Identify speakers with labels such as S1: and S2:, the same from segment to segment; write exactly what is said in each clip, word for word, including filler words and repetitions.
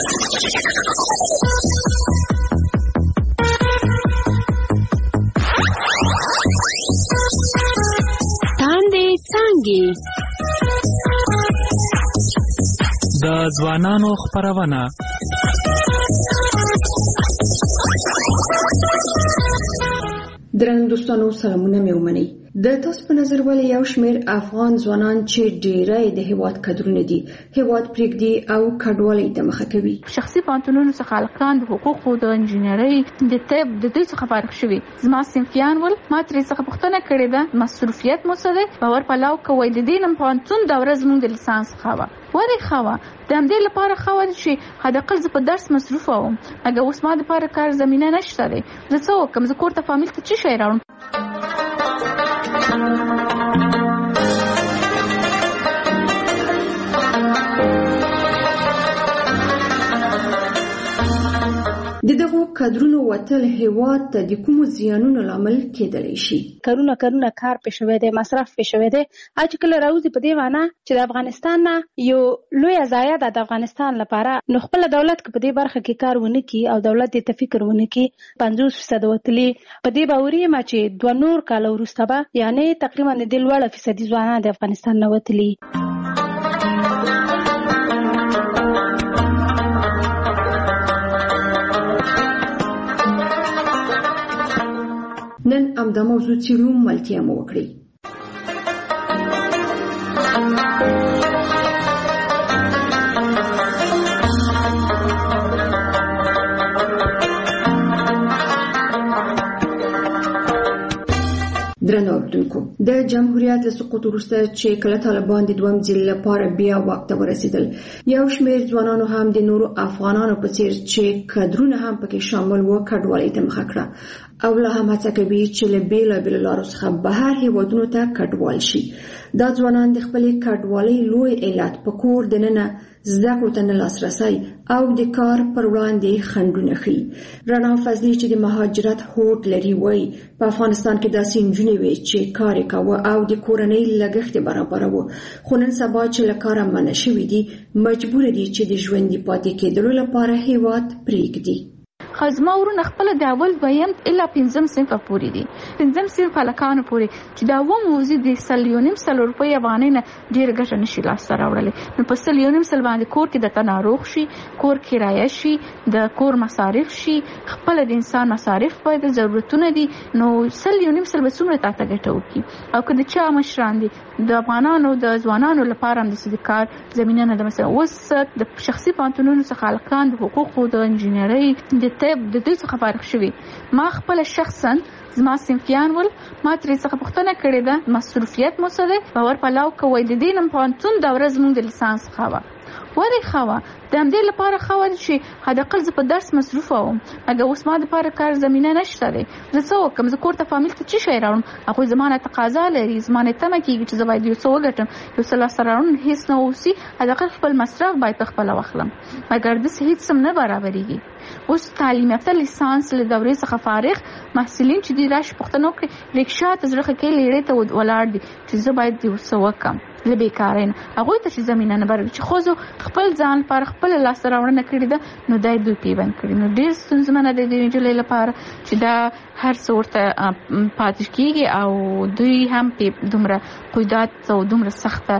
S1: تاندې څانګې
S2: د ځوانانو خپرونه.
S3: درنو دوستانو سلامونه مې ومنئ. د تاسو په نظر ولې یو شمېر افغان ځوانان چې ډېری د هېواد کدرونه دي هېواد پرېږدي او کډوالۍ ته مخه کوي؟
S4: شخصي پوهنتونونو څخه هلکان د حقوقو د انجینرۍ د طب د دوی څخه فارغ شوي. زما صنفیان ول ما ترې څخه پوښتنه کړې ده مصروفیت مو څه دی؟ باور پلاو کوئ د دې نن پوهنتون دوره زموږ د لیسانس ښه وه. ولې ښه وه؟ د همدې لپاره ښه وه چې حداقل زه په درس مصروفه وم. اګه اوس ما دپاره کار زمینه نشته دی. زه څه وکړم؟ زه کور ته فامیل ته څه شی راوړم؟
S3: د دغو کادرونو وتل هېواد ته د کومو زیانونو لامل کېدلی شي؟
S5: کارونه کارونه کار پې شوی دی، مصرف پې شوی دی. چې کله راوځي په دې معنی چې د افغانستان نه یو لویه ضایعه ده د افغانستان لپاره، نو خپله دولت که په دې برخه کې کار ونه کړي او دولت دې ته فکر ونه کړي، پنځوس فیصده وتلي په دې باوري یم چې دوه نور کاله وروسته به یعنې تقریبا د دې لوړه فیصدي ځوانان د افغانستان نه وتلي.
S3: نن همدا موضوع څېړو، ملتیا مو وکړئ. درنو اوریدونکو، د جمهوریت له سقوط وروسته چې کله طالبان د دویم ځل لپاره بیا واک ته ورسېدل، یو شمېر ځوانانو هم د نورو افغانانو په څېر چې کادرونه هم پکې شامل وو کډوالۍ ته مخه کړه او لا هم هڅه کوي چې له بېلابېلو لارو څخه بهر هېوادونو ته کډوال شي. دا ځوانان د خپلې کډوالۍ لوی علت په کور دننه زده کړو ته نه لاسرسی او د کار پر وړاندې خنډونه ښیي. رڼا فضلي چې د مهاجرت هوډ لري وایي په افغانستان کې داسې نجونې وې چې کار یې کاوه او د کورنۍ لګښت یې برابروه، خو نن سبا چې له کاره منع شوي دي مجبور دي چې د ژوندي پاتې کېدلو لپاره هېواد پرېږدي.
S4: زما ورونه خپل د اول دویم الا پنځم صنف پورې دي، پنځم صنف هلکانو پورې چې دا اووم موضوع د سل یو نیم سل روپۍ افغانۍ نه ډېره ګټه نشي لاسته راوړلی. نو په سل یو نیم سل باندې کور کې درته ناروغ شي، کور کرایه شي، د کور مصارف شي، خپله د انسان مصارف باید ضرورتونه دي، نو سل یو نیم سل به څومره تا ته ګټه وکړي؟ او که د چا مشران دي د افغانانو د ځوانانو لپاره هم داسې د کار زمینه نه ده. مثلا اوس د شخصي پوهنتونونو څخه هلکان د حقوقو د انجینرۍ د طب د دوی څخه فارغ شوي. ما خپله شخصا زما صنفیان ول ما ترې څخه پوښتنه کړې ده مصروفیت مو څه دی؟ باور پلاو کوئ د دې نن پوهنتون دوره زموږ د لیسانس ښه وه. ولې ښه وه؟ د همدې لپاره ښه وه چې حداقل زه په درس مصروفه وم. اګه اوس ما دپاره کار زمینه نشته دی. زه څه وکړم؟ زه کور ته فامیل ته څه شی راوړم؟ هغوی زما نه تقاضا لري، زما نه تمه کېږي چې زه باید یو څه وګټم، یو څه لاسته راوړم هېڅ نه اوسي، حداقل خپل مصرف باید په خپله واخلم. مګر داسې هېڅ هم نه برابرېږي. اوس تعلیم یافته لیسانس له دورې څخه فارغ محصلین چې دي راشي پوښتنه وکړي، رکشا ته زړه ښه کوي، لیرې ته ولاړ دي چې زه باید یو څه وکړم له بېکارۍ نه. هغوی ته چې زمینه نه برابري چې ښځو خپل ځان لپاره خپله لاسته راوړنه کړې ده، نو دا یې دوی پیبند کړي. نو ډېر ستونزمنه دی د نجلۍ لپاره چې دا هر څه ورته پاتې کېږي او دوی هم پې دومره قیودات او دومره سخته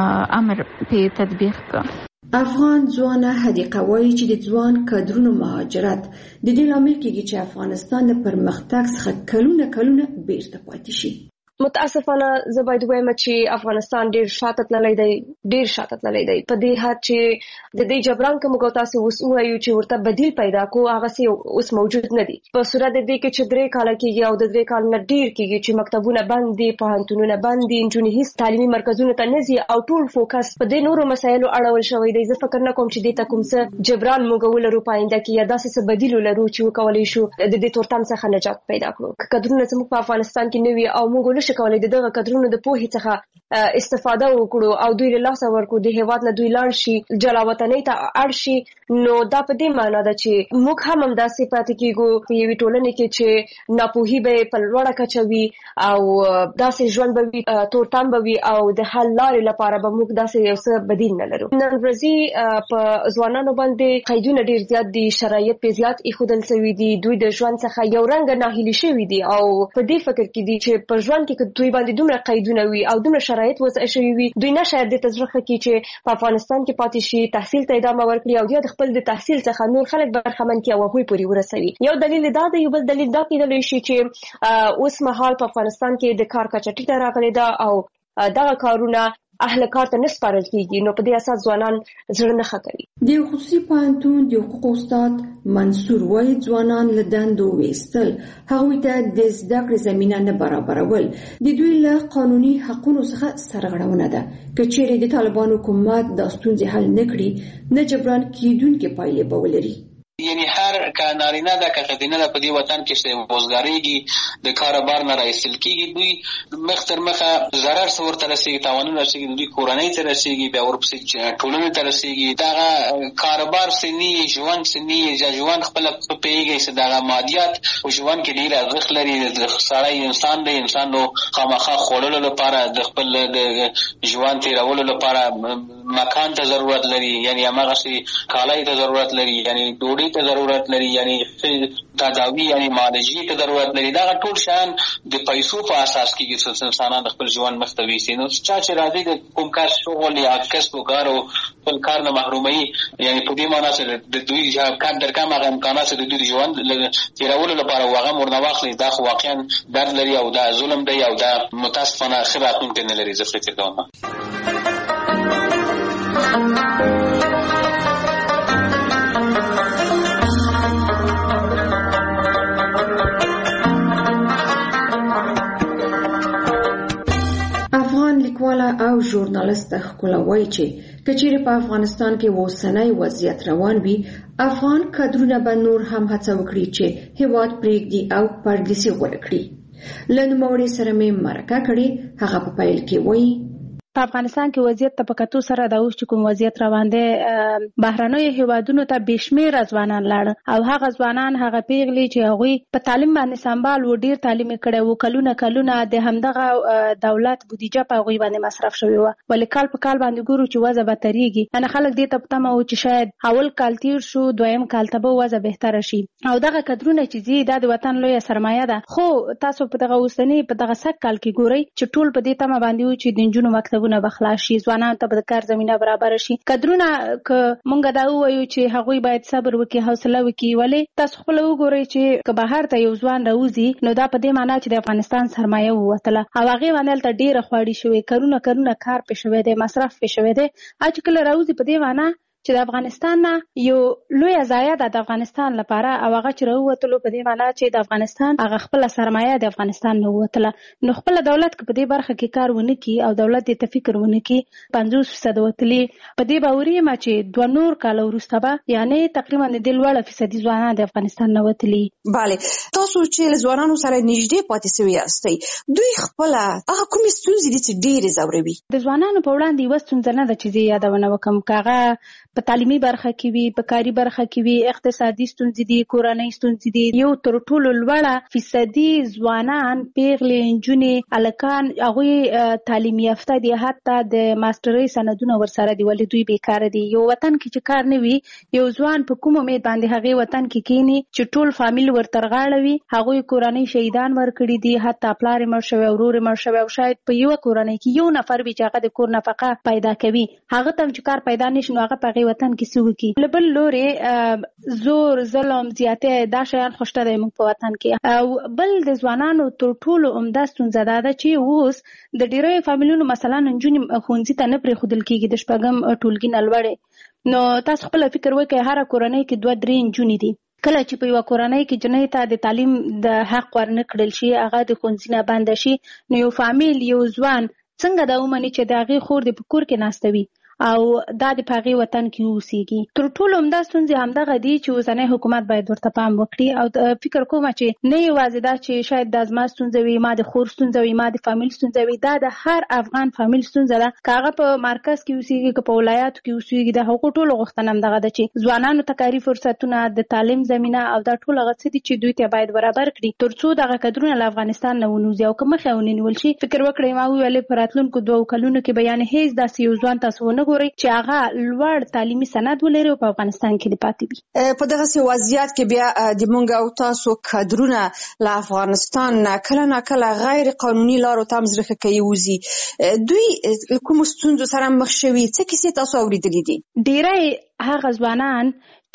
S4: امر پې تطبیق کړه.
S3: افغان ځوانه حدیقه وایي چې د ځوان کادرونو مهاجرت د دې لامل کېږي چې افغانستان د پرمختګ څخه کلونه کلونه بیرته پاتې شي.
S6: متاسفانه زه باید ووایم چې افغانستان ډېر شاته تللی دی، ډېر شاته تللی دی په دې حد چې د دې جبران که موږ تاسو اوس ووایو چې ورته بدیل پیدا کړو هغسې اوس موجود نه دي. په صورت د دې کې چې درې کاله کېږي او د درې کال نه ډېر کېږي چې مکتبونه بند دي، پوهنتونونه بند دي، نجونې هېڅ تعلیمي مرکزونو ته نه ځي او ټول فوکس په دې نورو مسایلو اړول شوی دی. زه فکر نه کوم چې دې ته کوم څه جبران موږ ولرو په آینده کې یا داسې څه بدیل ولرو چې وکولی شو د دې تورتم څخه نجات پیدا کړو. که کدرونه زموږ په افغانستان کې نه وي او موږ ونه نشي کولای دغه کډرونو د پوهې څخه استفاده وکړو او دوی له لاسه ورکړو د هیواد نه دوی لاړ شي جلا وطنۍ ته اړ شي نو دا په دې معنی ده چې موږ هم همداسې پاتې کېږو په یوې ټولنې کې چې ناپوهي به په لوړه کچه وي او داسې ژوند به وي تورتم به وي او د حل لارې لپاره به موږ داسې یو څه بدیل نه لرو. نن ورځې په ځوانانو باندې قیدونه ډېر زیات دي، شرایط په زیات ایښودل شوي دي، دوی د ژوند څخه یو رنګه ناهیلي شوي دي او په دې فکر کې دي چې په ژوند کې دوی باندې دومره قیدونه وي او دومره شرایط وضع شوي وي دوی نه شاید د تجربه کې چې په افغانستان کې پاتې شي تحصیل ته ادامه ورکړي او یا د خپل د تحصیل څخه نور خلک برخمن کړي او هغوی پورې ورسوي. یو دلیل دا دی، یو بل دلیل دا کېدلی شي چې اوس مهال په افغانستان کې د کار کچه ټیټه راغلې ده او دغه کارونه اهل کار ته نه سپارل کېږي نو په دې اساس ځوانان زړه نه ښه کوي.
S3: د خصوصي پوهنتون د حقوقو استاد منصور وایي ځوانان له دندو ویستل هغوی ته د زده کړې زمینه نه برابرول د دوی له قانوني حقونو څخه سرغړونه ده. که چیرې د طالبانو حکومت دا ستونزې حل نه کړي نه جبران کېدونکې پایلې به ولري.
S1: یعنی هر که نارینه ده که ښځینه ده په دې وطن کې چې وزګارېږي د کاره بار نه راایستل کېږي دوی مخ تر مخه ضرر څه ورته رسېږي، تاوانونه رسېږي، دوی کورنۍ ته رسېږي، بیا ورپسې ټولنې ته رسېږي. دغه کاروبار څه نه یي، ژوند څه نه یي، ژوند خپله پوهېږئ چې دغه مادیات په ژوند کې ډېر ارزښت لري. سړی انسان دی، انسان نو خامخا خوړلو لپاره د خپل د ژوند تېرولو لپاره مکان ته ضرورت لري، یعنی هماغسې کالای ته ضرورت لري، یعنی ډوډۍ ته ضرورت لري، یعنی تداوی یعنی معالجې ته ضرورت لري. دغه ټول شیان د پیسو په اساس کېږي چې انسانان د خپل ژوند مخ ته ویسي. نو چا چې راځي د کوم کار شغل یا کسب و کار او خپل کار نه محروموي، یعنی په دې معنی چې د دوی کم در کم هغه امکانات چې د دوی د ژوند تېرولو لپاره هغه هم ورنه واخلي، دا خو واقعا درد لري او دا ظلم دی او دا متاسفانه ښه راتلونکی نه لري. زه فکر کوم
S3: لیکواله او ژورنالیست ښکلا وایي چې که چیرې په افغانستان کې اوسنی وضعیت روان وي افغان کادرونه به نور هم هڅه وکړي چې هېواد پرېږدي او پردیسي غوره کړي. له نوموړي سره مې مرکه کړې، هغه په پیل کې وایي
S5: په افغانستان کې وضعیت ته په کتو سره د اوس چې کوم وضعیت روان دی بهرنیو هیوادونو ته بې شمېره ځوانان لاړل او هغه ځوانان هغه پیغلې چې هغوی په تعلیم باندې سمبال و، ډېر تعلیم یې کړی و، کلونه کلونه د همدغه دولت بودیجه په هغوی باندې مصرف شوې وه. ولې کال په کال باندې ګورو چې وضع بدترېږي. یعنې خلک دې ته په تمه و چې شاید اول کال تېر شو دویم کال ته به وضع بهتره شي او دغه کدرونه چې ځي دا د وطن لویه سرمایه ده. خو تاسو په دغه اوسني په دغه سږ کال کې ګورئ چې ټول په دې تمه باندې و چې د نجونو مکتبونه به خلاص شي، ځوانانو ته به د کار زمینه برابر شي. کدرونه که مونږ دا ووایو چې هغوی باید صبر وکړي، حوصله وکړي، ولې تاسو خپله وګورئ چې که بهر ته یو ځوان راوځي نو دا په دې معنا چې د افغانستان سرمایه ووتله او هغې باندې هلته ډېره خواري شوې، کلونه کلونه کار پې شوی دی، مصرف پې شوی دی. او چې کله راوځي په دې معنا چې د افغانستان نه یو لویه ضایعه ده د افغانستان لپاره او هغه چې راووتلو په دې معنا چې د افغانستان هغه خپله سرمایه د افغانستان نه ووتله. نو خپله دولت که په دې برخه کې کار ونه کړي او دولت دې ته فکر ونه کړي پنځوس فیصده وتلي په دې باوري یم چې دوه نور کاله وروسته به یعنې تقریبا د دې لوړه فیصدي ځوانان د افغانستان نه وتلي.
S7: بله، تاسو چې له ځوانانو سره نږدې پاتې سوي یاستئ دوی خپله هغه کومې ستونزې دي چې ډېرې ځوروي؟ د
S5: ځوانانو په وړاندې یوه ستونزه نه ده چې زه یادونه وکړم، که هغه په تعلیمي برخه کې وي، په کاري برخه کې وي، اقتصادي ستونزې دي، کورنۍ ستونزې دي. یو تر ټولو لوړه فیصدي ځوانان، پیغلې، نجونې، هلکان هغوی تعلیم یافته دي، حتی د ماسټرۍ سندونه ورسره دي، ولې دوی بېکاره دي. یو وطن کې چې کار نه وي یو ځوان په کوم امید باندې هغې وطن کې کښېني چې ټول فامیل ورته رغاړه وي. هغوی کورنۍ شهیدان ورکړي دي، حتی پلار یې مړ شوی، ورور یې مړ شوی او شاید په یوه کورنۍ کې یو نفر وي چې هغه د کور نفقه پیدا کوي، هغه ته هم چې کار پیدا نه شي نو هغه په هغې وطن کې څه وکړي. له بل لورې زور، ظلم، زیاتۍ دا شیان خو شته دی موږ په وطن کې. او بل د ځوانانو تر ټولو عمده ستونزه دا ده چې اوس د ډېریو فامیلونو مثلا نجونې ښوونځي ته نه پرېښودل کېږي د شپږم ټولګي نه لوړې. نو تاسو خپله فکر وکړئ هره کورنۍ کې دوه درې نجونې دي. کله چې په یوه کورنۍ کې جنۍ ته د تعلیم د حق ورنه کړل شي، هغه د ښوونځي نه بنده شي، نو یو فامیل، یو ځوان څنګه دا ومني چې د هغې خور دې په کور کې ناسته وي او دا د پاغي وطن کې اوسېږي. تر ټولو همدا ستونزې همدغه دي چې اوسنی حکومت باید ورته پام وکړي او فکر کوم چې نه یوازې دا چې شاید د ازما ستونزه وي، ما د خور ستونزه وي، ما د فامیل ستونزه وي، دا د هر افغان فامیل ستونزه ده. که هغه په مرکز کې اوسېږي که په ولایاتو کې اوسېږي، د هغو ټولو غوښتنه همدغه ده چې ځوانانو ته کاري فرصتونه، د تعلیم زمینه او دا ټول هغه څه دي چې دوی ته باید برابر کړي تر څو دغه کډرونه له افغانستان نه ونوځي او که مخې ونیول شي. فکر وکړئ، ما وویلې په راتلونکو دوو کلونو کې به یعنې هیڅ داسې یو ځوان تاسو ونه ګورئ چې هغه لوړ تعلیمي سند ولري او په افغانستان کې دې پاتې وي.
S7: په دغسې وضعیت کې بیا د موږ او تاسو کډرونه له افغانستان نه کله نه کله غیر قانوني لارو ته هم زړه کوي وځي. دوی کوم ستونزو سره مخ شوي؟ څه کیسې تاسو اورېدلې دي؟
S5: ډېری هغه ځوانان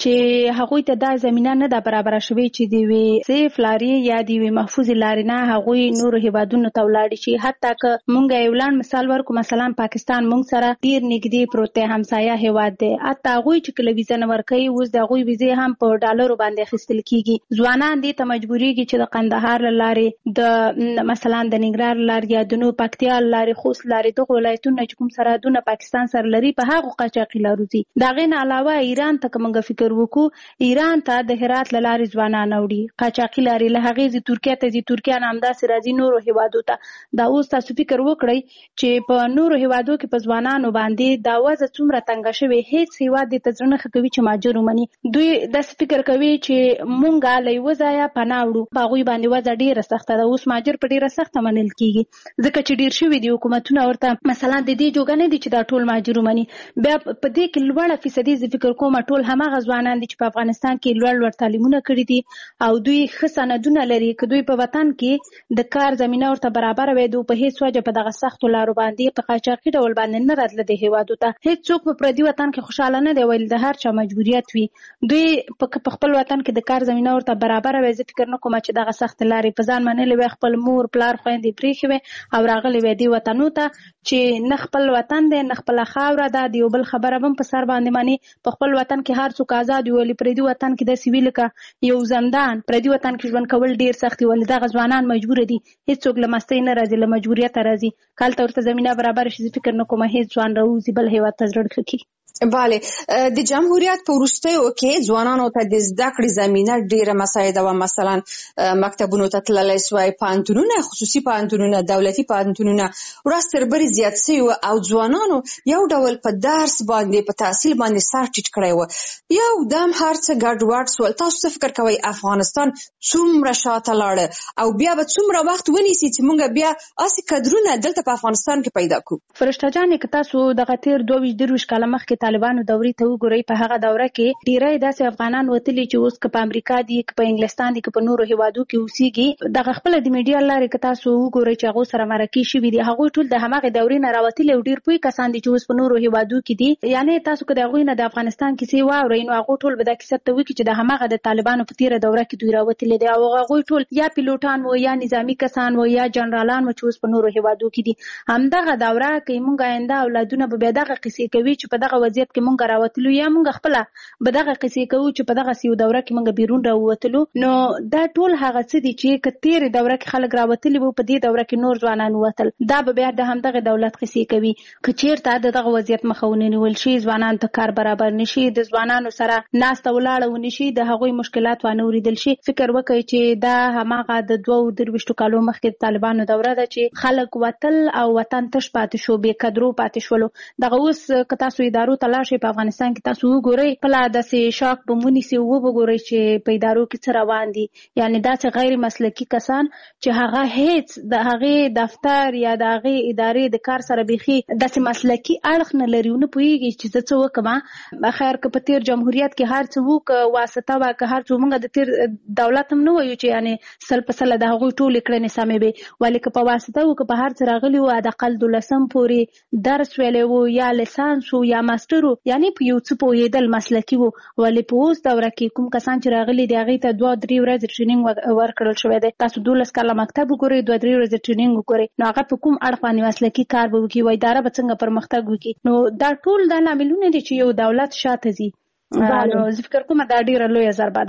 S5: چې هغوی ته دا زمینه نه ده برابره شوې چې د یوې سیف لارې یا د یوې محفوظې لارې نه هغوی نورو هیوادونو ته ولاړ شي. حتی که موږ یو لاندې مثال ورکړو، مثلا پاکستان موږ سره ډېر نږدې پروت دی، همسایه هیواد دی. حتی هغوی چې کله ویزه نه ورکوي، اوس د هغوی ویزې هم په ډالرو باندې اخیستل کېږي. ځوانان دې ته مجبورېږي چې د قندهار له لارې، د مثلا د ننګرهار له لارې یا د نو پکتیا له لارې، خوست لارې، دغو ولایتونه چې کوم سرحدونه پاکستان سره لري په هغو قاچاقي لارو ځي. د هغې نه علاوه ایران ته که موږ فکر وکړو، ایران ته د هرات له لارې ځوانان وړي، قاچاقي لارې، له هغې ځي ترکیه ته ځي، ترکیه نه همداسې راځي نورو هیوادو ته. دا اوس تاسو فکر وکړئ چې په نورو هیوادو کې په ځوانانو باندې دا وضع څومره تنګه شوې. هیڅ هیواد دې ته زړه نه ښه کوي چې مهاجر ومني. دوی داسې فکر کوي چې مونږ له یوه ځایه پناه وړو، په هغوی باندې وضع ډېره سخته ده. اوس مهاجر په ډېره سخته منل کېږي ځکه چې ډېر شوي دي حکومتونه ورته مثلا د دې جوګه نه دي چې دا ټول مهاجر ومني. بیا په دې کې لوړه فیصدي زه فکر کوم ټول هماغه ځوانان دي چې په افغانستان کې لوړ لوړ تعلیمونه کړي دي او دوی ښه سندونه لري. که دوی په وطن کې د کار زمینه ورته برابره وي، دوی په هیڅ وجه په دغه سختو لارو باندې په قاچاقي ډول باندې نه راتله د هیوادو ته. هیڅوک په پردي وطن کې خوشحاله نه دی، ویل د هر چا مجبوریت وي. دوی په خپل وطن کې د کار زمینه ورته برابره وي، زه فکر نه کوم چې دغه سخت لارې په ځان منلې وي، خپل مور پلار خویندې پرېښې وي او راغلې وي دې وطنو ته چې نه خپل وطن دی نه خپله خاوره ده. د یو بل خبره هم په سر باندې مني. په خپل وطن کې هر څوک آزاد وي، ولې پردي وطن کې داسې وي لکه یو زندان. پردي وطن کې ژوند کول ډېر سخت دي، ولې دغه ځوانان مجبوره دي. هېڅوک له مستۍ نه راځي، له مجبوریته راځي. که هلته ورته زمینه برابره شي، زه فکر نه کوم هېڅ ځوان راوځي بل هېواد ته زړه ښه کړي.
S7: بله، د جمهوریت په وروستیو کې ځوانانو ته د زده کړې زمینه ډېره مساعده وه. مثلا مکتبونو ته تللی سوای، پوهنتونونه، خصوصي پوهنتونونه، دولتي پوهنتونونه ورځ تر بلې زیات سوي وه او ځوانانو یو ډول په درس باندې په تحصیل باندې سر ټیټ کړی وه. یو دم هر څه ګډوډ سول. تاسو څه فکر کوئ افغانستان څومره شاته لاړه او بیا به څومره وخت ونیسي چې موږ بیا هسې کدرونه دلته په افغانستان کې پیدا کړو؟
S5: فرشته جانې، که تاسو دغه تېر دوه ویشت درویشت کاله مخکې طالبانو دورې ته وګورئ، په هغه دوره کې ډېری داسې افغانان وتلي چې اوس که په امریکا دي، که په انګلستان دي، که په نورو هیوادو کې اوسېږي. دغه خپله د میډیا لارې که تاسو وګورئ چې هغو سره مرکې شوي دي، هغوی ټول د هماغې دورې نه راوتلي او ډېر پوه کسان دي چې اوس په نورو هیوادو کې دي. یعنې تاسو که د هغوی نه د افغانستان کیسې واورئ، نو هغو ټول به دا کیسه ته وکړي چې د هماغه د طالبانو په تېره دوره کې دوی راوتلي دي او هغوی ټول یا پیلوټان وو یا نظامي کسان وو یا جنرالان وو چې اوس په نورو هیوادو کې دي. همدغه دوره که موږ آینده اولادونه به بیا دغه کیسې کوي چې په دغه وضعیت کې موږ راوتلو، یا موږ خپله به دغه کیسې کوو چې په دغه یو دوره کې موږ بیرون راووتلو. نو دا ټول هغه څه دي چې که تېرې دوره کې خلک راوتلي وو، په دې دوره کې نور ځوانان ووتل، دا به بیا د همدغه دولت کیسې کوي. که چېرته د دغه وضعیت مخه ونیول شي، ځوانانو ته کار برابر نشي، د ځوانانو سره ناسته ولاړه ونه شي، د هغوی مشکلات وانه اورېدل شي، فکر وکړئ چې دا هماغه د دوو درویشتو کالو مخکې د طالبانو دوره ده چې خلک وتل او وطن تش پاتې شو، بې قدرو پاتې شولو. دغه اوس که تاسو ادارو ته لاړ شئ په افغانستان کې، تاسو وګورئ خپله داسې شاک به ونیسي او وګورئ چې په ادارو کې څه روان دي. یعنې داسې غیر مسلکي کسان چې هغه هېڅ د هغې دفتر یا د هغې ادارې د کار سره بیخي داسې مسلکي اړخ نه لري، ونه پوهېږي چې زه څه وکړم. خیر که په تېر جمهوریت کې هر څه وو، که واسطه وه، که هر څه، موږ د تېر دولت هم نه وایو چې یعنې سل په سله د هغوی ټولې کړنې سمې وې، ولې که په واسطه وو، که په هر څه راغلي وو، حداقل دولسم پورې درس ویلی وو یا لیسانس وو یا ماسټر وو، یعنې په یو څه پوهېدل مسلکي وو. ولې په اوس دوره کې کوم کسان چې راغلي دي هغې ته دوه درې ورځې ټریننګ ورکړل شوی دی. تاسو دولس کاله مکتب وګورئ، دوه درې ورځې ټریننګ وګورئ، نو هغه په کوم اړخ باندې مسلکي کار به وکړي، و اداره به څنګه پرمختګ وکړي. نو دا ټول دا لاملونه دي چې یو دولت شاته ځي. نو زه فکر کوم دا ډېره لویه ضربه ده.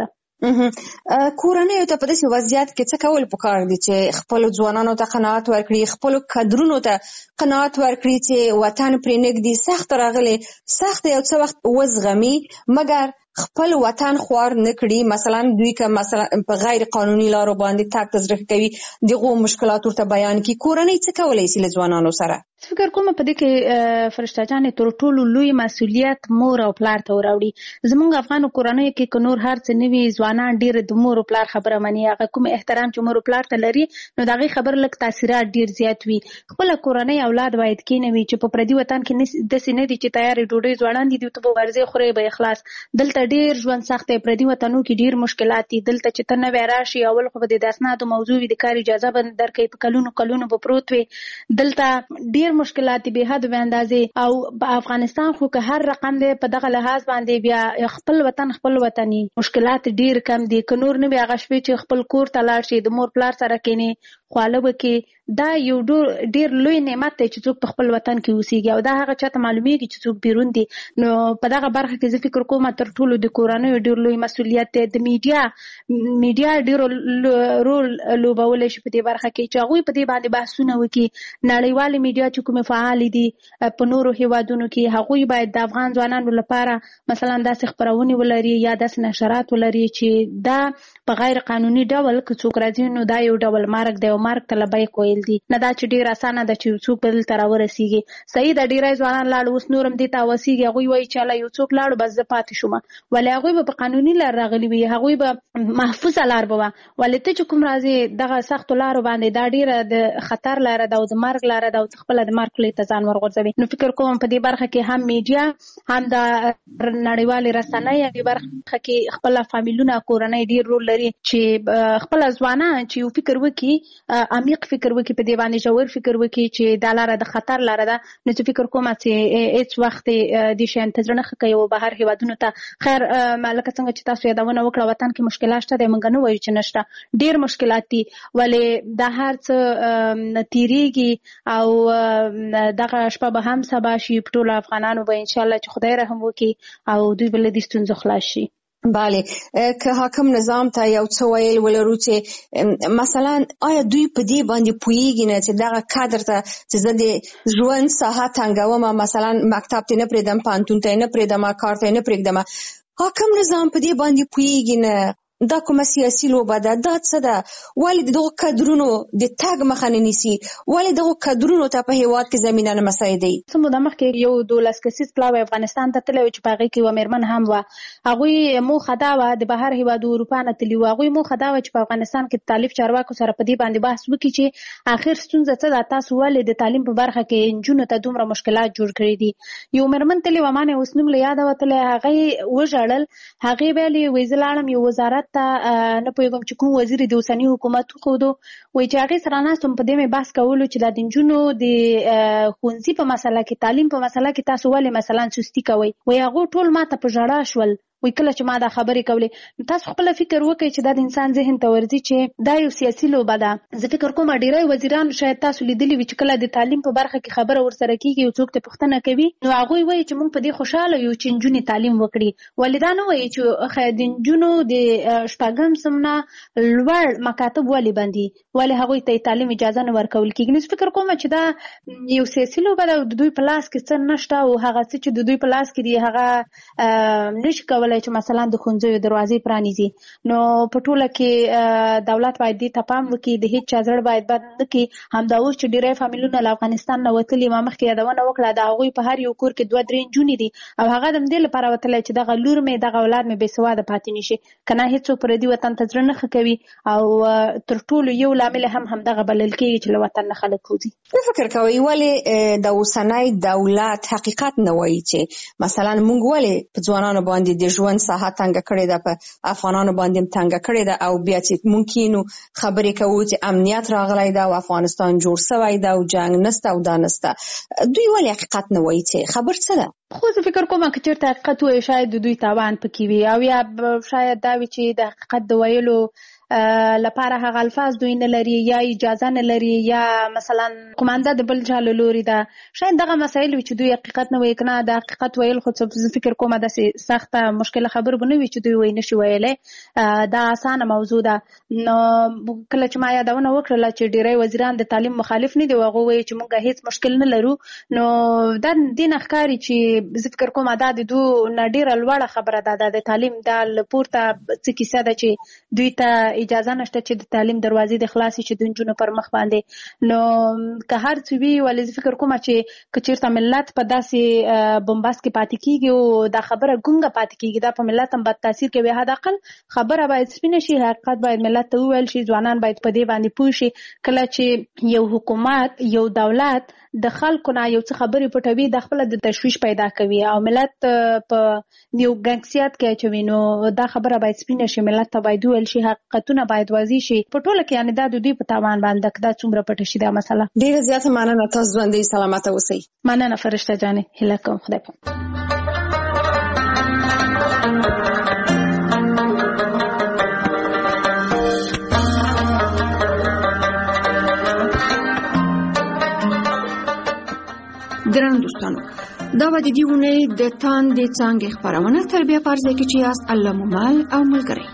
S7: کورنۍ ته په داسې وضعیت کې څه کول پکار دي چې خپل ځوانانو ته قناعت ورکړي، خپل کادرونو ته قناعت ورکړي چې وطن پرې نږدې سخت راغلی، سخت یو څه وخت وزغمي مګر خپل وطن خوار نه کړي. مثلا دوی که مثلا په غیر قانوني لارو باندې تګ تزریق کوي، دغه مشکلات ورته بیان کړي. کورنۍ څه کولی شي له ځوانانو سره؟
S5: فکر کوم په دې کې فرشته جانې تر ټولو لوی مسؤلیت مور او پلار ته وراوړي. زمونږ افغان کورنۍ کې که نور هر څه نوي ځوانان ډېر د مور او پلار خبره مني، هغه کوم احترام چې مور او پلار ته لري نو د هغې خبر لږ تاثیرات ډېر زیات وي. خپله کورنۍ اولاد باید کېنوي چې په پردي وطن کې داسې نه دي چې تیارې ډوډۍ ځوانان دي دوی ته به ورځې خورې به اخلاص. دلته ډېر ژوند سخت دی، پردي وطنو کې ډېر مشکلات دي. دلته چې ته نوی راشي اول خو به د اسنادو موضوع وي، د کار اجازه به درکوي، په کلونو کلونو به پروت وي. دلته ډېر مشکلات دي بې حد به اندازې. او په افغانستان خو که هر رقم دی په دغه لحاظ باندې بیا خپل وطن خپل وطني مشکلات ډېر کم دي. که نور نه وي هغه شپې چې خپل کور ته لاړ شي، د مور پلار سره کښېنې، خواله وکړي، دا یو ډېر لوی نعمت دی چې څوک په خپل وطن کې اوسېږي او دا هغه چاته معلومیږي چې څوک بیرون دي. نو په دغه برخه کې زه فکر کوم تر ټولو د کورنیو ډېر لوی مسؤلیت دی. د میډیا میډیا ډېر رول لوبولی شي په دې برخه کې چې هغوی په دې باندې بحثونه وکړي. نړیوالې میډیا چې کومې فعالې دي په نورو هیوادونو کې، هغوی باید د افغان ځوانانو لپاره مثلا داسې خپرونې ولري یا داسې نشرات ولري چې دا په غیر قانوني ډول که څوک راځي نو دا یو ډول مرګ دی او مرګ ته لبیک ویل دي. نه دا چې ډېر اسانه ده چې څوک به دلته راورسېږي. صحیح ده ډېری ځوانان لاړو، اوس نور هم دې ته اوسېږي. هغوی وایي چې هله یو څوک لاړو بس زه پاتې شوم، ولې هغوی به په قانوني لار راغلي وي، هغوی به محفوظه لار به وه. ولې ته چې کوم راځې دغه سختو لارو باندې دا ډېره د خطر لاره ده او د مرګ لاره ده او ته خپله د مرګ خولې ته ځان ورغورځوي. نو فکر کوم په دې برخه کې هم میډیا هم د نړیوالې رسنۍ دې برخه کې خپله فامیلونه کورنۍ ډېر رول لري چې خپله ځوانان چې یو فکر وکړي، عمیق فکر وکړي، په دې باندې ژور فکر وکړي چې دا لاره د خطر لاره ده. نو زه فکر کوم چې هېڅ وخت دې شیانو ته زړه نه ښه کوي او بهر هېوادونو ته. خیر لکه څنګه چې تاسو یادونه وکړه وطن کې مشکلات شته دی، موږ نه وایو چې نشته، ډېر مشکلات دي، ولې دا هر څه تېرېږي او دغه شپه به هم سبا شي. په ټولو افغانانو به انشاءالله چې خدای رحم وکړي او دوی به له دې ستونزو خلاص شي.
S7: بله، که حاکم نظام ته یو څه ویل ولرو چې مثلا آیا دوی په دې باندې پوهیږي نه چې دغه کادر ته چې زه د ژوند ساحه تنګوم، مثلا مکتب ته نه پرېږدم، پوهنتون ته نه پرېږدم، کار ته نه پرېږدم، حاکم نظام په دې باندې پوهیږي نه؟ دا کومه سیاسي لوبه ده؟ دا څه ده؟ ولې دغو کادرونو د تګ مخه نه نیسي؟ ولې دغو کادرونو ته په هېواد کې زمینه نه مساعدوي؟
S5: څه موده مخکې یو دولس کسیز پلاوی افغانستان ته تللی و چې په هغې کې یوه مېرمن هم وه. هغوی موخه دا وه د بهر هېوادو اروپا نه تللي وو. هغوی موخه دا وه چې په افغانستان کې د تعلیم چارواکو سره په دې باندې بحث وکړي چې آخر ستونزه څه ده، تاسو ولې د تعلیم په برخه کې نجونو ته دومره مشکلات جوړ کړي دي. یو مېرمن تللې وه، ما نه اوس نوم له یاده وتلی، هغې وژړل. هغې ویلې وایي زه لاړم یو وزارت ته، نه پوهېږم چې کوم وزیر د اوسني حکومت وښودو، وایي چې هغې سره ناست وم، په دې مې بحث کولو چې دا د نجونو د ښوونځي په مسله کې، تعلیم په مسله کې تاسو ولې مثلا سستي کوئ. وایي هغو ټول ما ته په ژړا شول. وی کله چې ما دا خبرې کولې. تاسو خپل فکر وکړئ چې دا د انسان ذهن ته ورځي چې دا یو سیاسي لوبه ده. زه فکر کوم ډیری وزیران شاید تاسو لیدلی وي چې کله د تعلیم په برخه کې خبره ورسره کیږي او څوک ته پوښتنه کوي نو هغه وایي چې موږ په دې خوشاله یو چې نجونې تعلیم وکړي. ولې دا نه وایي چې خیر د نجونو د شپږم سمنه لوړ مکاتب ولې بندي، ولې هغوی ته تعلیم اجازه نه ورکول کیږي. نو فکر کوم چې دا یو سیاسي لوبه ده او د دوی په لاس کې څه نشته او هغه څه چې د دوی په لاس کې دی هغه نشي کولای چې مثلا د ښوونځیو دروازې پرانیزي. نو په ټوله کې دولت باید دې ته پام وکړي، د هېڅ چا زړه باید بد نه کړي. همدا اوس چې ډېری فامیلونه له افغانستان نه وتلي، ما مخکې یادونه وکړه د هغوی په هر یو کور کې دوه درې نجونې دي او هغه د همدې لپاره وتلی چې دغه لور مې دغه اولاد مې بې سواده پاتې نه شي. که نه هېڅوک پردي وطن ته زړه نه ښه کوي او تر ټولو یو لامل هم همدغه بلل کېږي چې له وطن نه خلک وځي.
S7: څه فکر کوئ ولې د اوسنی دولت حقیقت نه وایي چې مثلا موږ ولې په ځوانانو باندې د ژوند ساحه تنګه کړې ده، په افغانانو باندې هم تنګه کړې ده او بیا چې ممکن خبرې کوو چې امنیت راغلی ده او افغانستان جوړ شوی ده او جنګ نسته او دا نسته، دوی ولې حقیقت نه وایي چې خبر څه ده؟
S5: خو زه فکر کوم که چېرته حقیقت وایي شاید د دوی تاوان پکې وي او یا شاید دا وي چې د حقیقت د ویلو لپاره هغه الفاظ دوی نه لري یا اجازه نه لري یا مثلا کومانده د بل چا له لوري ده. شاید دغه مسایل وي چې دوی حقیقت نه وایي، که نه د حقیقت ویل خو زه فکر کومه داسې سخته مشکله خبر به نه وي چې دوی وایي نشي ویلی. دا اسانه موضوع ده. نو کله چې ما یادونه وکړله چې ډېری وزیران د تعلیم مخالف نه دي او هغوی وایي چې موږ هېڅ مشکل نه لرو، نو دا دې نه ښکاري چې زه فکر کومه دا د دو نه ډېره لوړه خبره ده. دا د تعلیم دا له پورته څه کیسه ده چې دوی ته اجازه نشته چې د تعلیم دروازې د خلاصې چې د نجونو پر مخ باندې. نو که هر څه وي ولې زه فکر کومه چې که چېرته ملت په داسې بمباس کې پاتې کېږي او دا خبره ګونګه پاتې کېږي، دا په ملت هم بد تاثیر کوي. حداقل خبره باید سپینه شي، حقیقت باید ملت ته وویل شي، ځوانان باید په دې باندې پوه شي. کله چې یو حکومت یو دولت د خلکو نه یو څه خبرې پټوي، د خپله د تشویش پیدا کوي او ملت په یو ګنګسیات کې اچوي، نو دا خبره باید سپینه شي، ملت ته باید وویل شي، حقیقتونه باید واضح شي په ټوله کې. یعنې دا د دوی په تاوان باندې که دا څومره پټه شي دا مسله.
S7: ډېره زیاته مننه، تاسو ژوندۍ سلامته اوسئ.
S5: مننه فرشته جانې، هیله کوم خدای پاک.
S3: درنو دوستانو، دا به د دې اونۍ د تاندې څانګې خپرونه تر بیا په ځای کې چې یاست الله مو مل او ملګری.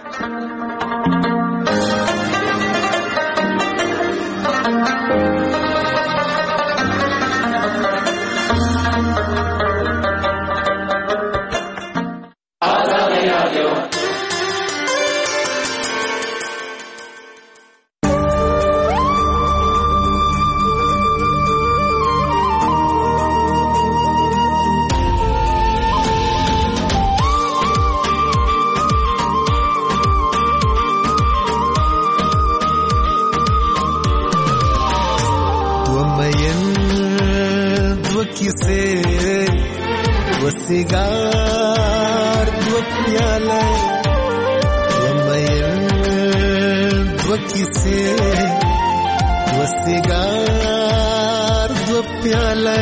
S8: وسیگار دو پیاله ومین دو کیسه وسیگار دو پیاله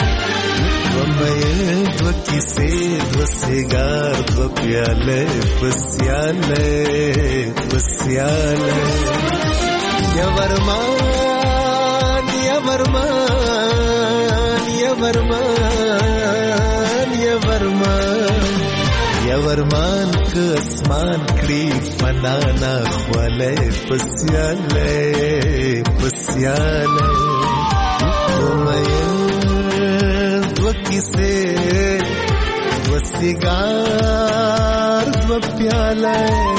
S8: ومین دو کیسه وسیگار دو پیاله بسیاله بسیاله یا ورمان یا ورمان یا ورمان یا ورمان یا ورمان که اسمان کړي فنانا خواله پسیاله پسیاله ومین دو کیسه دو سیگار دو پیاله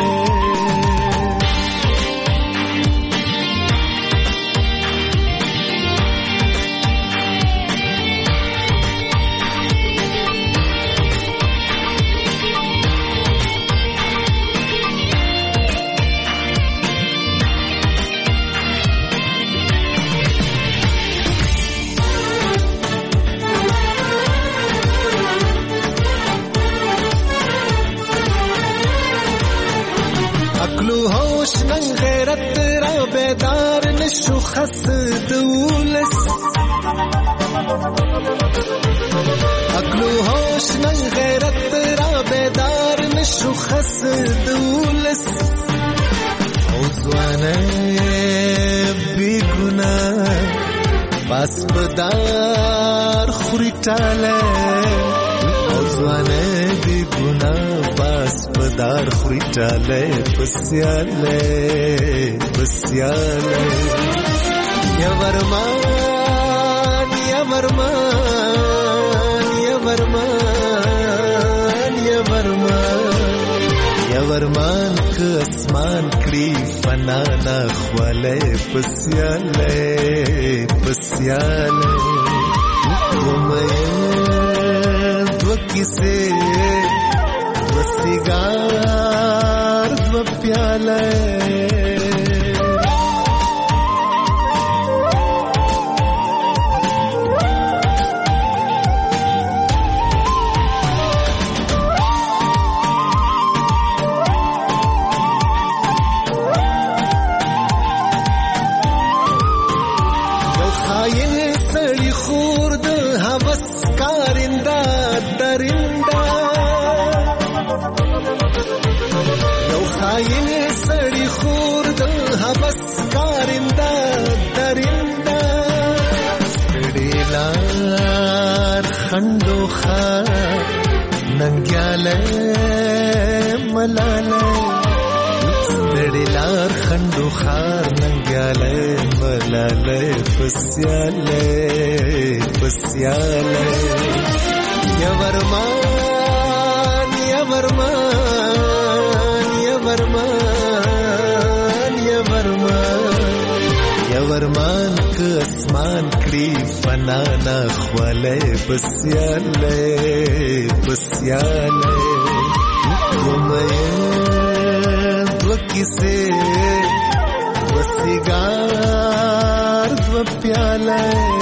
S8: غیرت را بیدار نشو خس دولس عقلو هوش نن غیرت را بیدار نشو خس دولس او زوانه بی گناه باس بدار خوری تاله او زوانه بی گناه باس بدار خوری تاله بسیاله بسیاله یا ورمان یا ورمان یا ورمان یا ورمان یا ورمان که اسمان کړي فنانا خواله بسیاله بسیاله ومین دو کیسه دو سیگار دو پیاله خاين سړی خو خار ننګیاله ملاله ستړي لار خندو خار ننګیاله ملاله پسیاله پسیاله یا ورمان یا ورمان یا ورمان یا ورمان یا ورمان که اسمان کړي فنا نه خواله پسیاله پسیاله ومه دو کیسه وسیګار دو پیاله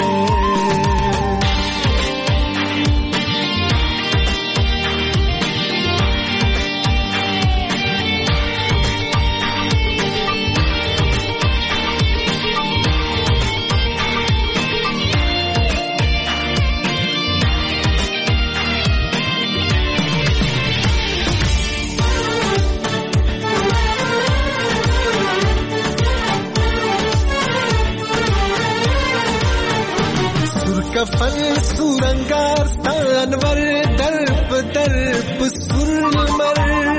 S8: کفن سورنگار ستانور درپ درپ سرمر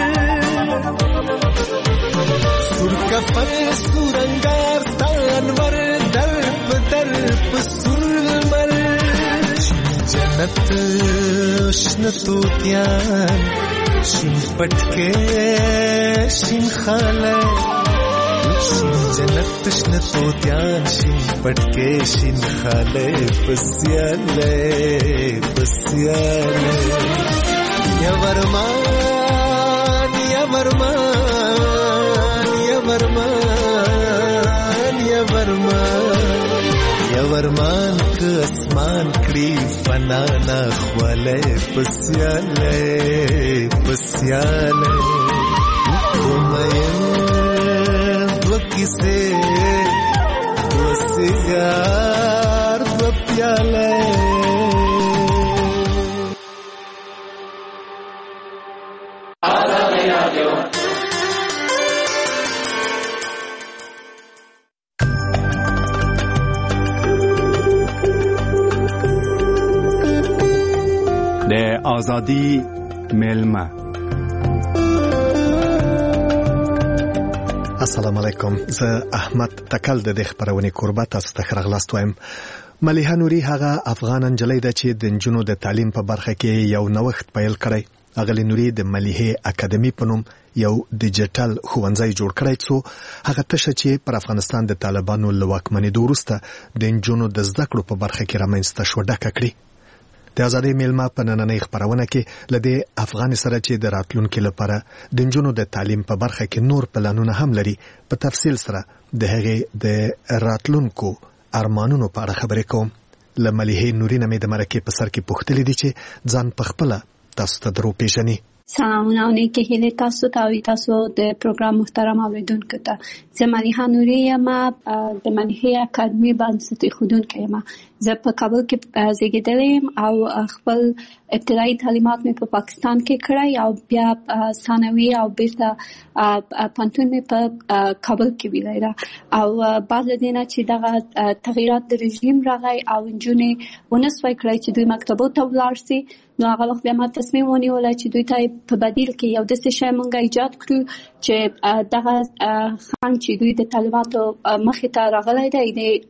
S8: سر کفن سورنگار ستانور درپ درپ سرمر جنت شن توتیان شن پټکه شن خاله جنت شن توتیان شین پټکې شین خاله پسیاله پسیاله یا ورمان یا ورمان یا ورمان یا ورمان یا ورمان که اسمان کړي فنا نه خواله پسیاله پسیاله کیسے دو سیگار دو پیالے
S9: د آزادی میلمه.
S10: السلام علیکم، زه احمد تکل د دې خبرونې کوربه تاسو ته ښه راغلاست وایم. ملیحه نوري هغه افغان نجلۍ ده چې د نجونو د تعلیم په برخه کې یو نوښت پیل کړی. اغلی نوري د ملیحه اکاډمي په نوم یو ډیجیټل ښوونځی جوړ کړی څو هغه تشه چې پر افغانستان د طالبانو له واکمنېدو وروسته د نجونو د زده کړو په برخه کې رامنځته شوه ډکه کړي. د آزادۍ میلمه په نننۍ خبرونه کې له دې افغان سره چې د راتلونکي لپاره د نجونو د تعلیم په برخه کې نور پلانونه هم لري په تفصیل سره د هغې د راتلونکو ارمانونو په اړه خبرې کوم. له ملیحې نوري نه مې د مرکې په سر کې پوښتلي دي چې ځان په خپله تاسو ته درو پیژني.
S11: سلامونه او نیکې هیلې تاسو ته او تاسو د پروګرام محترم اوریدونکو ته. زه ملیحه نوري یم، د ملیحه اکاډمي بنسټ ایښودونکې یم. زه په کابل کې زیږېدلې یم او خپل ابتدایي تعلیمات مې په پاکستان کې کړی او بیا ثانوي او بیرته پوهنتون مې په کابل کې ویلی ده. او بعد له دې نه چې دغه تغییرات د رژیم راغی او نجونې ونه سوی کړی چې دوی مکتبو ته ولاړ سي، نو هغه وخت بیا ما تصمیم ونیولی چې دوی ته په بدیل کې یو داسې شی موږ ایجاد کړو چې دغه خنډ چې دوی د طالباتو مخې ته راغلی دی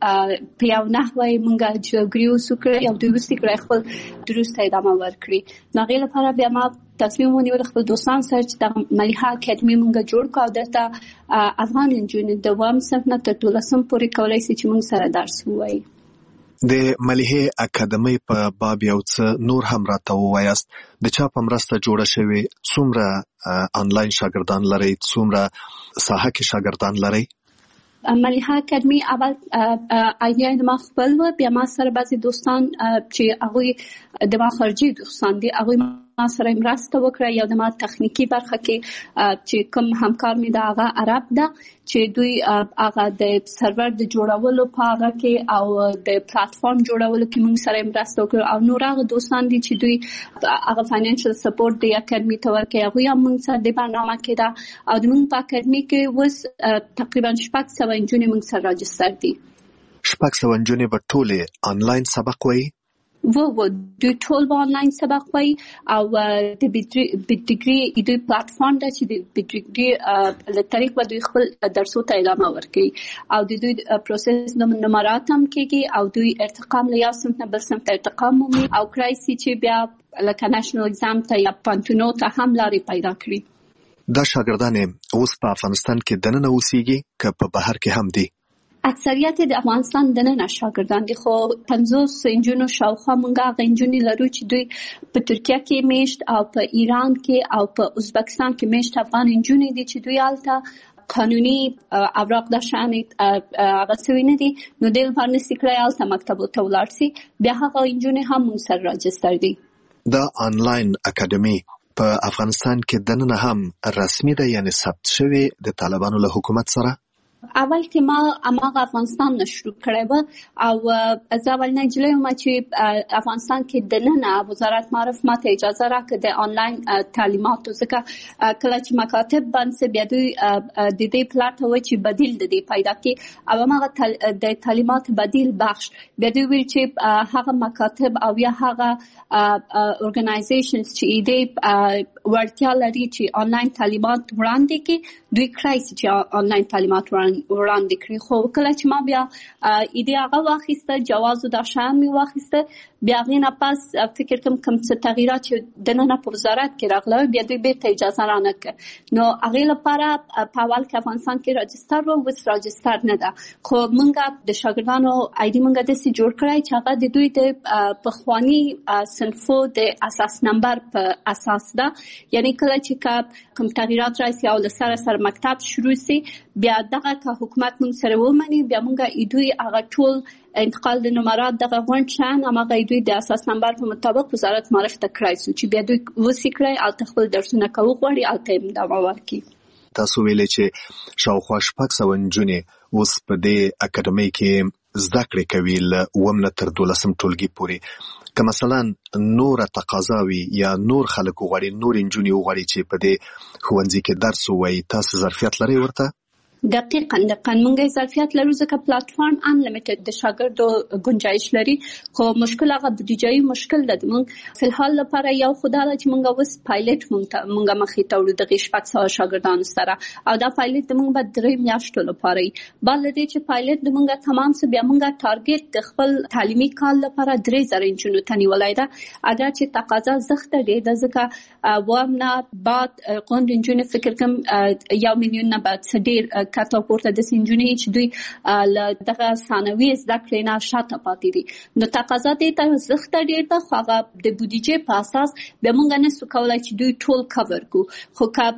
S11: په یو نحوه یې موږ جوړګړي اوسو کړی او دوی وروستي کړی خپل دروس ته ادامه ورکړي. نو هغې لپاره بیا ما تصمیم ونیول خپل دوستان سره چې دغه ملیحه اکاډمي موږ جوړ کړو او دلته افغان نجونې د اووم صنف نه تر دولسم پورې کولی شي چې موږ سره درس ووایي.
S10: د ملیحه اکاډمي په باب یو څه نور هم راته ووایاست. د چا په مرسته جوړه شوې؟ څومره آنلاین شاګردان لرئ؟ څومره ساحه کې شاګردان لرئ؟
S11: ملیحه اکاډمي اول ایډیا د ما خپل و، بیا ما سره بعضې دوستان چې هغوی د ما خارجي دوستان دي هغوی ما سره مرسته وکړه. یو د ما تخنیکي برخه کې چې کوم همکار مې د هغه عرب ده چې دوی هغه د سرور د جوړولو په هغه کې او د پلاتفارم جوړولو کې موږ سره مرسته وکړه. او نور هغه دوستان دي چې دوی هغه فاینانشل سپورټ د اکاډمي ته ورکوي، هغوی هم موږ سره د برنامه کې ده. او د موږ په اکاډمي کې اوس تقریبا شپږ سوه نجونې موږ سره راجستر دي.
S10: شپږ سوه نجونې به ټولې آنلاین سبق وایي؟
S11: و و دوی ټول به آنلاین سبق وایي او د بیډګري دوی پلیټفارم ده چې د بیډګري له طریق به دوی خپل درسو ته ادامه ورکوي او د دوی پروسس نمرات هم کېږي او دوی ارتقام له یو صنف نه بل صنف ته ارتقام مومي او کړای شي چې بیا لکه نېشنل اگزام ته یا پانتونو ته هم لارې پیدا کړي.
S10: دا شاګردان اوس په افغانستان کې دننه اوسېږي که په بهر کې هم دي؟
S11: اکثریت د افغانستان دننه شاګردان دي خو پنځوس انجونو شاوخوا مونږ هغه انجونې لرو چې دوی په ترکیه کې میشت او په ایران کې او په ازبکستان کې میشت افغان انجونې دي چې دوی هلته قانوني اوراق د شانې هغه سوي نه دي نو د لپاره نسي کړی هلته مکتبو ته ولاړ سي بیا هغه انجونې هم مونږ سره راجستر دي.
S10: دا آنلاین اکاډمي په افغانستان کې دننه هم رسمي ده یعنی ثبت شوی د طالبانو له حکومت سره؟
S11: اول کې ما اماغه افغانستان نه شروع کړی و او زه اول نه جلې ما چې افغانستان کې دننه وزارت معرف ماته اجازه راکړه د آنلاین تعلیماتو ځکه کله چې مکاتب باندې بیا دوی د دې پلاټ و چې بدیل د دې پیدا کې او هغه د تعلیمات بدیل بخش بیا دوی ویل چې هغه مکاتب او یا هغه اورګنایزیشنز چې دې ورتیا لري چې آنلاین تعلیمات وړاندې کې دوی کرایس چې آنلاین تعلیمات وړاندې کړی خو کله چې ما بیا ایده هغه واخیسته جواز د شان می واخیسته بیا غینه پاس فکر کوم کوم څه تغیرات چې د نن په وزارت کې راغله بیا دوی به اجازه رانه کړ نو هغه لپاره په اول کې افغانستان کې راجستر و وس راجستر نه ده خو مونږه د شاګردانو آی ډي مونږه د سي جوړ کړای چې هغه د دوی د پخوانی صنفو د اساس نمبر په اساس ده یعنی کله چې کوم تغیرات راځي او لسره سره مکتب شروع سي بیا دغه که حکومت مونږ سره ومني بیا مونږه ایدوی هغه ټول انتقال د نمرات دغه غونډ شان هغه ایدوی د اساس نمبر په مطابق وزارت معرف ته کړای شو چې بیا دوی وسی کړی او تخپل درسونه کوي غوړي او تیم دا ورکی.
S10: تاسو ویلې چې شاوخوا شپږ سوه نجونې اوس په دې اکاډمۍ کې زده کړې کوي له اووم نه تر دولسم ټولګي پورې که مثلا نور تقاضا وي یا نور خلک وغواړي نور نجونې وغواړي چې په دې ښوونځي کې درس ووایي تاسو ظرفیت لرئ ورته؟
S11: دقیقاً دقیقاً مونږه ظرفیت لرو ځکه پلیټفارم ان لیمیټډ د شاګردو گنجائش لري خو مشکل هغه بودیجايي مشکل ده مونږ په الحال لپاره یو خدای چې مونږه وس پایلټ مونږ مونږه مخې ته وړو د شپږ سوه شاګردانو سره او دا پایلټ د مونږ به درې میاشتو لپاره بل دې چې پایلټ د مونږه تمام څه بیا مونږه ټارګټ د خپل تعلیمي کال لپاره درې زره انجونو ته نیولای ده اگر چې تقاضا زخته دی د ځکه وامنا بعد قوند انجونو فکر کوم یو میلیون نه بعد ډیر کاته پورته د سنجونې چې دوی ل دغه ثانوي زده کړې نه شاته پاتې دي نو تقاضا دې ته زخته ډیر ته خو هغه د بودیجې په اساس به مونږ نه سو کولای چې دوی ټول کور کو خو کاب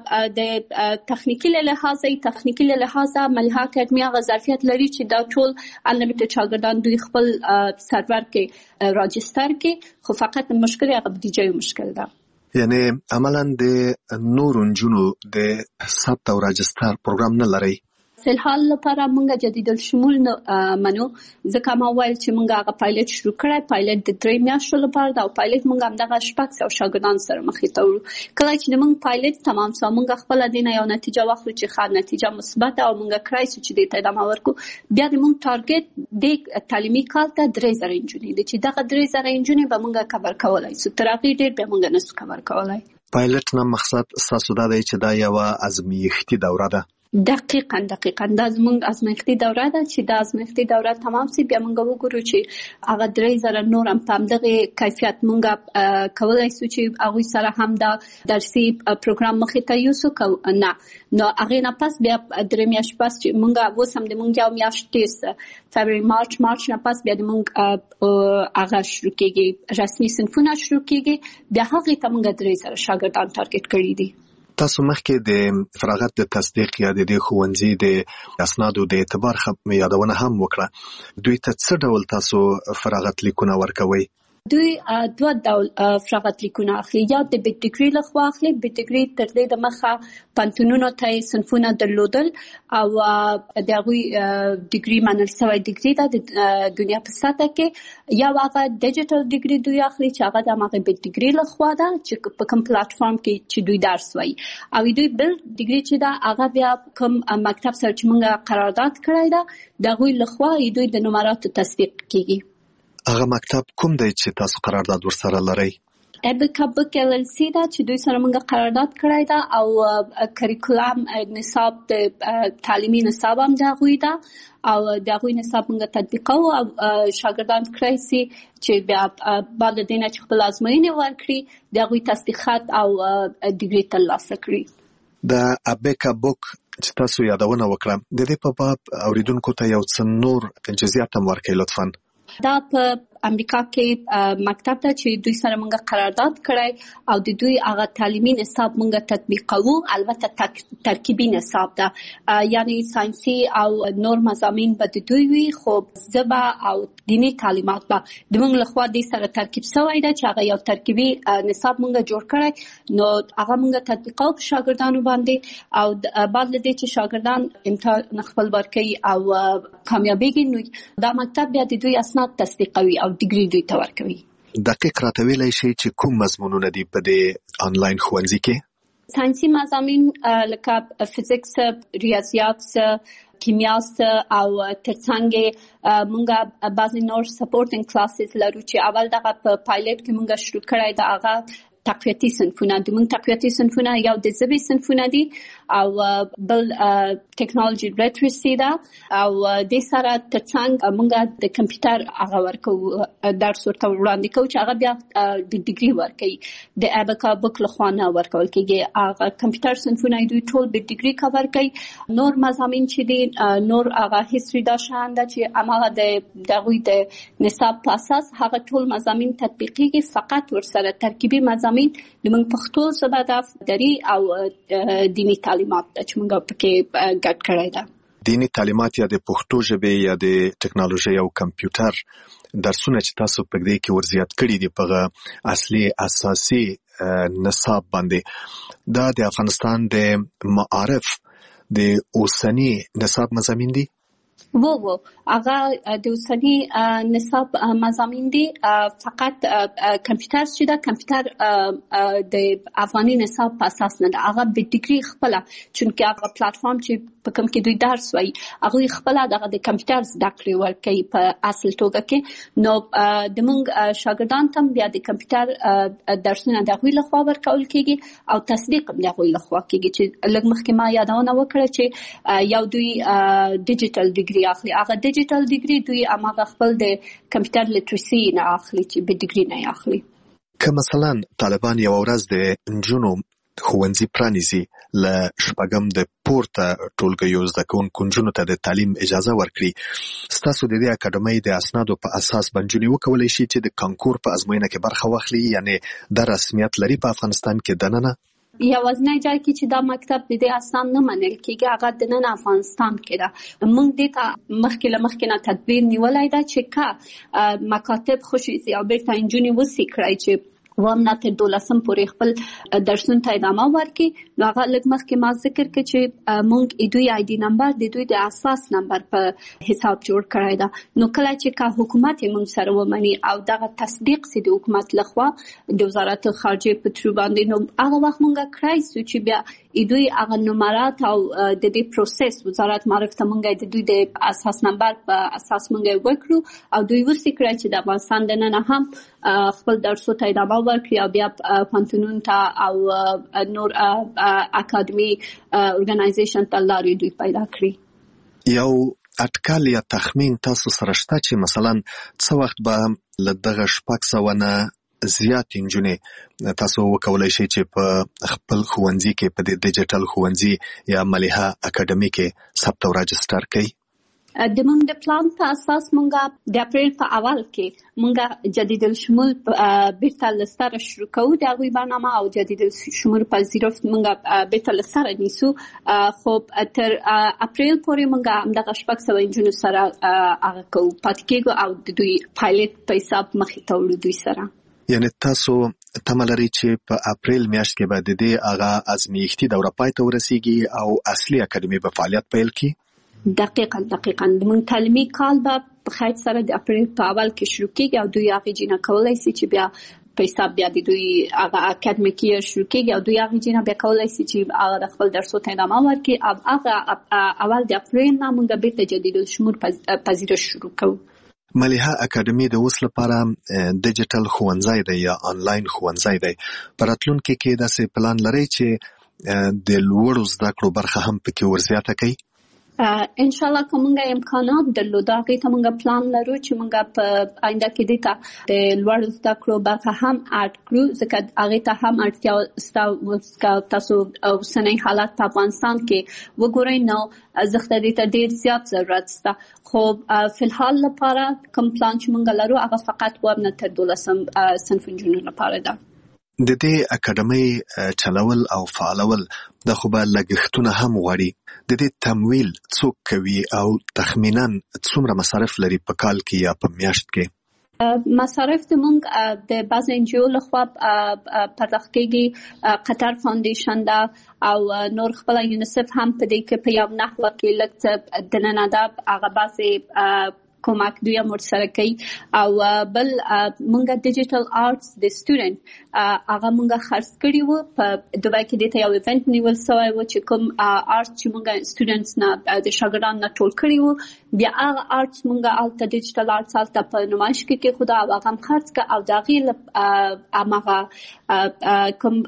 S11: د تخنیکی له لحاظه تخنیکی له لحاظه ملها اکیډمي هغه ظرفیت لري چې دا ټول انلیمیټډ شاګردان دوی خپل سرور کې راجستر کې خو فقط مشکل هغه بودیجې مشکل ده
S10: یعنی عملاً د نور نجونو د ثبت او راجستر پروګرام نه لري
S11: فلحال لپاره مونږه جدید الشمول منو ځکه ما وایي چې مونږه هغه پایلټ شروع کړای پایلټ د درې میاشتو لپاره دا پایلټ مونږه هم دغه شپږ سوه شاګردان سره مخې ته وړو کله چې مونږ پایلټ تمام سو مونږ خپل دینه یو نتیجه واخلو چې ښه نتیجه مثبت او مونږه کړای چې د ادامه ورکو بیا د مونږ ټارګټ د تعلیمي کال ته درې زره انجونې چې دغه درې زره انجونې به مونږه کور کولای سو تر هغه ډیر به مونږ نه سو کور کولای.
S10: پایلټ نه مقصد تاسو دا دی چې دا یو ازمایښتي دوره ده؟
S11: دقیقاً دقیقاً دا زموږ ازمایښتي دوره ده چې دا ازمایښتي دوره تمام سي بیا موږ وګورو چې هغه درې زره نور هم په همدغه کیفیت موږ کولای سو چې هغوی سره هم دا درسي پروګرام مخې ته یوسو نه نو هغې نه پس بیا درې میاشتې پس چې موږ اوس هم د موږ یو میاشت تېر فبروري مارچ مارچ نه پس بیا د موږ هغه شروع کېږي رسمي صنفونه شروع کېږي بیا هغې ته موږ درې زره شاګردان ټارګټ کړي دي.
S10: تاسو مخکې د فراغت د تصدیق یا د دې ښوونځي د اسنادو د اعتبار یادونه هم وکړه دوی ته څه ډول تاسو فراغت لیکونه ورکوئ؟
S11: دوی دوه ډول فراغت لیکونه اخلي یا د بیډګري لخوا اخلي بیډګري تر دې د مخه پانتونونو ته صنفونه درلودل او د هغوی ډیګري منل سوی ډیګري ده د دنیا په سطحه کې یا هغه ډیجیټل ډیګري دوی اخلي چې هغه د هغه بیډګري لخوا ده چې په کوم پلیټفارم کې چې دوی درس وایي او دوی بل ډیګري چې ده هغه بیا کوم مکتب سره چې موږ قرارداد کړی ده د هغوی لخوا دوی د نمراتو تصدیق کیږي.
S10: هغه مکتب کوم دی چې تاسو قرارداد ورسره لرئ؟
S11: ابکا بک ال ال سی دا چې دوی سره موږ قرارداد کړی دا او کریکولم نصاب د تعلیمي نصاب هم دا غوي دا او دا غوي نصاب موږ تطبیقو او شاګردان کړی سي چې بیا بعد د دینه چې خپل ازموینې ورکړي دا غوي تصدیقات او ډیګري ترلاسه کړي.
S10: د ابکا بک چې تاسو یادونه وکړه د دې په باب اوریدونکو ته یو څه نور جزئیات هم ورکړئ لطفاً.
S11: دا په امریکا کې مکتب ته چې دوی سره موږ قرارداد کړی او د دوی هغه تعلیمي نصاب موږ تطبیقوو، البته ترکیبي نصاب ده یعنی ساينسي او نور مضامین به د دوی وي، خو ژبه او دینی تعلیمات به د موږ لخوا د سره ترکیب شوی ده چې هغه یو ترکیبي نصاب موږ جوړ کړی نو هغه موږ تطبیقوو په شاګردانو باندې او بعد له دې چې شاګردان امتحان خپل ورکړي او کامیابیږي نو دا مکتب بیا د دوی اسناد تصدیقوي او ډیګري دوی ته ورکوي.
S10: دقیق راته ویلای شي چې کوم مضمونونه دي په دې انلاین ښوونځي کې؟
S11: ساينسي مضامین لکه فزیکس، ریاضیات، کیمیا او ترڅنګ مونږه بعضی نور سپورټینګ کلاسز لرو چې اول دغه په پایلټ کې مونږه شروع کړی دا هغه تقویتي صنفونه دي. موږ تقویتي صنفونه یو د ژبې صنفونه دي او بل ټیکنالوژي لیټریسي ده او د سره ترڅنګ موږ د کمپیوټر هغه ورکو درس ورته وړاندې کوو چې هغه بیا د ډیګري ورکوي د ابکا بک لخوا نه ورکول کېږي. هغه کمپیوټر صنفونه دوی ټول به ډیګري کور کوي. نور مضامین چې دي نور هغه هیستوري دا شان ده چې هغه د دغوی د نصاب په اساس هغه ټول مضامین تطبیقيږي، فقط ورسره ترکیبي مضامین د موږ پښتو ژبه د دری او دینی تعلیمات چې موږ پکې ګډ کړی ده.
S10: دینی تعلیمات یا د پښتو ژبې یا د ټیکنالوژي او کمپیوټر درسونه چې تاسو په دې کې ورزیات کړی دي په اصلي اساسي نصاب باندې دا د افغانستان د معارف د اوسنی نصاب مضامین دي؟
S11: وو وو هغه د اوسنی نصاب مضامین دي، فقط کمپیوټر چې دا کمپیوټر د افغاني نصاب په اساس نه ده، هغه به ډیګري خپل چونکه هغه پلیټ فارم چې په کوم کې دوی درس وایي هغه خپل دغه د کمپیوټر زده کړې ورکوي په اصل توګه کې. نو د موږ شاګردان ته بیا د کمپیوټر درسونه د غوي لخوا ورکول کېږي او تصدیق هم د غوي لخوا کېږي چې لږ مخکې ما یادونه وکړه چې یو دوی ډیجیټل ډیګري اخلي، هغه ډیجیټل ډیګري دوی هغه خپل د کمپیوټر لیټریسي نه اخلي چې به ډیګري نه اخلي.
S10: که مثلا طالبان یو ورځ د نجونو ښوونځي پرانیزي له شپږم د پورته ټولګیو زده کوونکو نجونو ته د تعلیم اجازه ورکړي، ستاسو د دې اکاډمۍ د اسنادو په اساس بنجونې وکولی شي چې د کانکور په ازموینه کې برخه واخلي، یعنی د رسمیت لري په افغانستان کې دننه؟
S11: یوازینی ځای کې چې دا مکتب د دې اسناد نه منل کېږي هغه د نن افغانستان کې ده. موږ دې ته مخکې له مخکې نه تدبیر نیولی ده چې که مکاتب خصوصي او بیرته نجونې وسي کړی چې وام نه تر دولسم پورې خپل درسونو ته ادامه ورکړي. نو هغه لږ مخکې ما ذکر کړ چې موږ دوی آی ډي نمبر د دوی د اساس نمبر په حساب جوړ کړی ده. نو کله چې کا حکومت موږ سره ومني او دغه تصدیق سي د حکومت لخوا د وزارت خارجه په تر باندې، نو هغه وخت موږ کړای سو چې بیا دوی هغه نمرات او د دې پروسس وزارت معرفت موږ د دوی د اساس نمبر په اساس موږ وکړو او دوی وسې کړی چې د افغانستان د نن هم خپل درسو ته ادامه ورکړي او بیا پانتونون ته او نور اکاډمي اورګنایزیشن ته لارې دوی پیدا کړي.
S10: یو اټکل یا تخمین تاسو سره شته چې مثلا څه وخت به له دغه شپږ سوه نه زیات نجونې تاسو وکولای شئ چې په خپل ښوونځي کې په دې ډیجیټل ښوونځي یا ملیحه اکاډمي کې ثبت او راجستر کړئ؟
S11: د موږ د پلان په اساس موږ د اپریل په اول کې موږ جدید الشمول بیرته لسره شروع کوو د هغوی برنامه او جدید الشمول پذیرفت موږ بیرته لسره نیسو، خو تر اپریل پورې موږ همدغه شپږ سوه نجونو سره هغه کوو پاتې کېږو او د دوی پایلټ په حساب مخې ته وړو دوی سره.
S10: یعنی تاسو تمه لرئ چې په اپریل میاشت کې به د دې هغه ازمیښتي دوره پای ته ورسیږي او اصلي اکاډمي به فعالیت پیل کړي؟
S11: دقیقاً دقیقاً د موږ تعلیمي کال به په خیر سره د اپریل په اول کې شروع کېږي او دوی هغې جینه کولی سي چې بیا په حساب بیا د دوی هغه اکاډمیکي شروع کېږي او دوی هغې جینه بیا کولی سي چې هغه د خپل درسو ته ادامه ورکړي او هغه اول د اپریل نه موږ بیرته جدید الشمول پذیرش شروع کوو.
S10: ملیحه اکاډمي د اوس لپاره ډیجیټل ښوونځی دی یا آنلاین ښوونځی دی. په راتلونکي کې داسې پلان لرئ چې د لوړو زده کړو برخه هم پکې ورزیاته کړئ؟
S11: ان شاء الله کومه امکانات درلود هغه ته موږ پلان لرو چې موږ په آینده کې د تا د لوړ زده کړو برخه هم اډ کړو ځکه هغه ته هم اړتیا تاسو اوسنۍ حالات په افغانستان کې وګورئ نو زخته دې ته ډیر زیات ضرورت شته. خو په الحال لپاره کوم پلان چې موږ لرو هغه فقط ورنه تر دولسم صنف جنونو لپاره ده.
S10: د دې اکاډمۍ چلول او فعالول د خو به لګښتونه هم غواړي. د دې تمویل څوک کوي او تخمینا څومره مصارف لري په کال کې یا په میاشت کې؟
S11: مصارف د مونږ د بعض انجیو لخوا پرداخت کیږي. قطر فاونډیشن دا او نور خپل یونیسف هم په دې کې په یو نحوه کې لکه دننه دا هغه بعض کومک دوی هم سره کوي. او بل مونږه ډیجیټل آرټس د سټوډنټ هغه مونږه خرڅ کړی وو په دوبای کې د ته یو ایونت نیول شوی و چې کوم آرټ چې مونږه سټوډنټس نه د شاګردانو نه ټول کړی وو بیا هغه آرټس مونږه الته ډیجیټل آرټس الته په نمایش کې کې خدا هغه هم خرڅ ک او دغه هغه کوم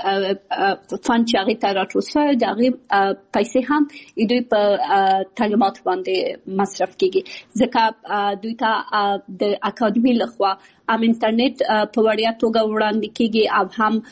S11: فند چې هغه ته راټول شوی دغه پیسې هم دوی په تعلیمات باندې مصرف کیږي ځکه دوی ته د اکاډمي لخوا ام انټرنیټ په وړیا توګه وړاندې کیږي او هم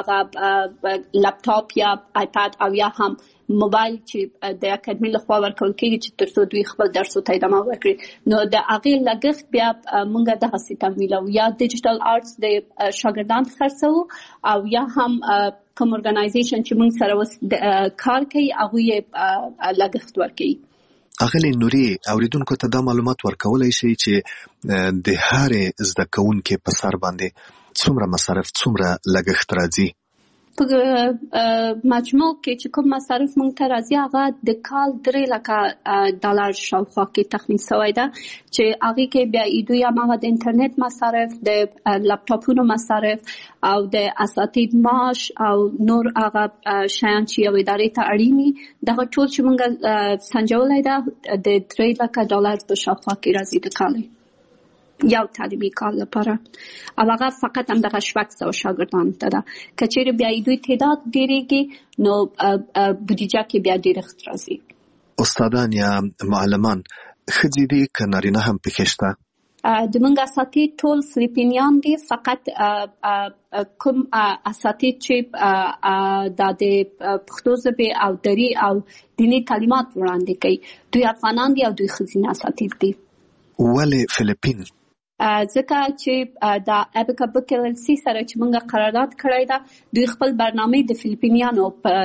S11: هغه لپټاپ یا آیپاد او یا هم موبایل چې د اکاډمي لخوا ورکول کیږي چې ترڅو دوی خپل درس ته ادامه ورکړي. نو د هغه لګښت بیا مونږه دغه سیستم ویلو یا ډیجیټل آرټس د شاګردان خرڅو او یا هم کوم اورګنایزیشن چې مونږ سره کار کوي هغه یې لګښت ورکړي.
S10: اغلی نوري اوریدونکو ته دا معلومات ورکولای شي چې د هر زده کوونکو په سر باندې څومره مصارف څومره لګښت راځي؟
S11: په مجموع کې چې کوم مصارف مونږ ته راځي هغه د کال درې لکه ډالر شاوخوا کې تخمین شوی ده چې هغه کې بیا دوی هم هغه د انټرنیټ مصارف د لپټاپونو مصارف او د اساتید معاش او نور هغه شیان چې یو ادارې ته اړینی دغه ټول چې مونږ سنجولای ده د درې لکه ډالر په شاوخوا کې راځي د کال یو تعلیمي کال لپاره او هغه فقط هم دغه شپږ سوه شاګردانو ته ده. که چیرې بیا دوی تعداد ډېرېږي نو بودیجه کې بیا ډېرښت راځي.
S10: استادان یا معلمان ښځې دي که نارینه هم پکې شته؟
S11: د مونږ اساتید ټول فلیپینیان دي فقط کوم اساتید چې د پښتو ژبې او دري او دیني تعلیمات وړاندې کوي دوی افغانان دي او دوی ښځینه اساتید دي.
S10: ولې فلیپین؟
S11: ځکه چې د ابیکا بک ال ال سی سره چې موږ قرارداد کړی دا دوی خپل برنامه د فلیپینیانو په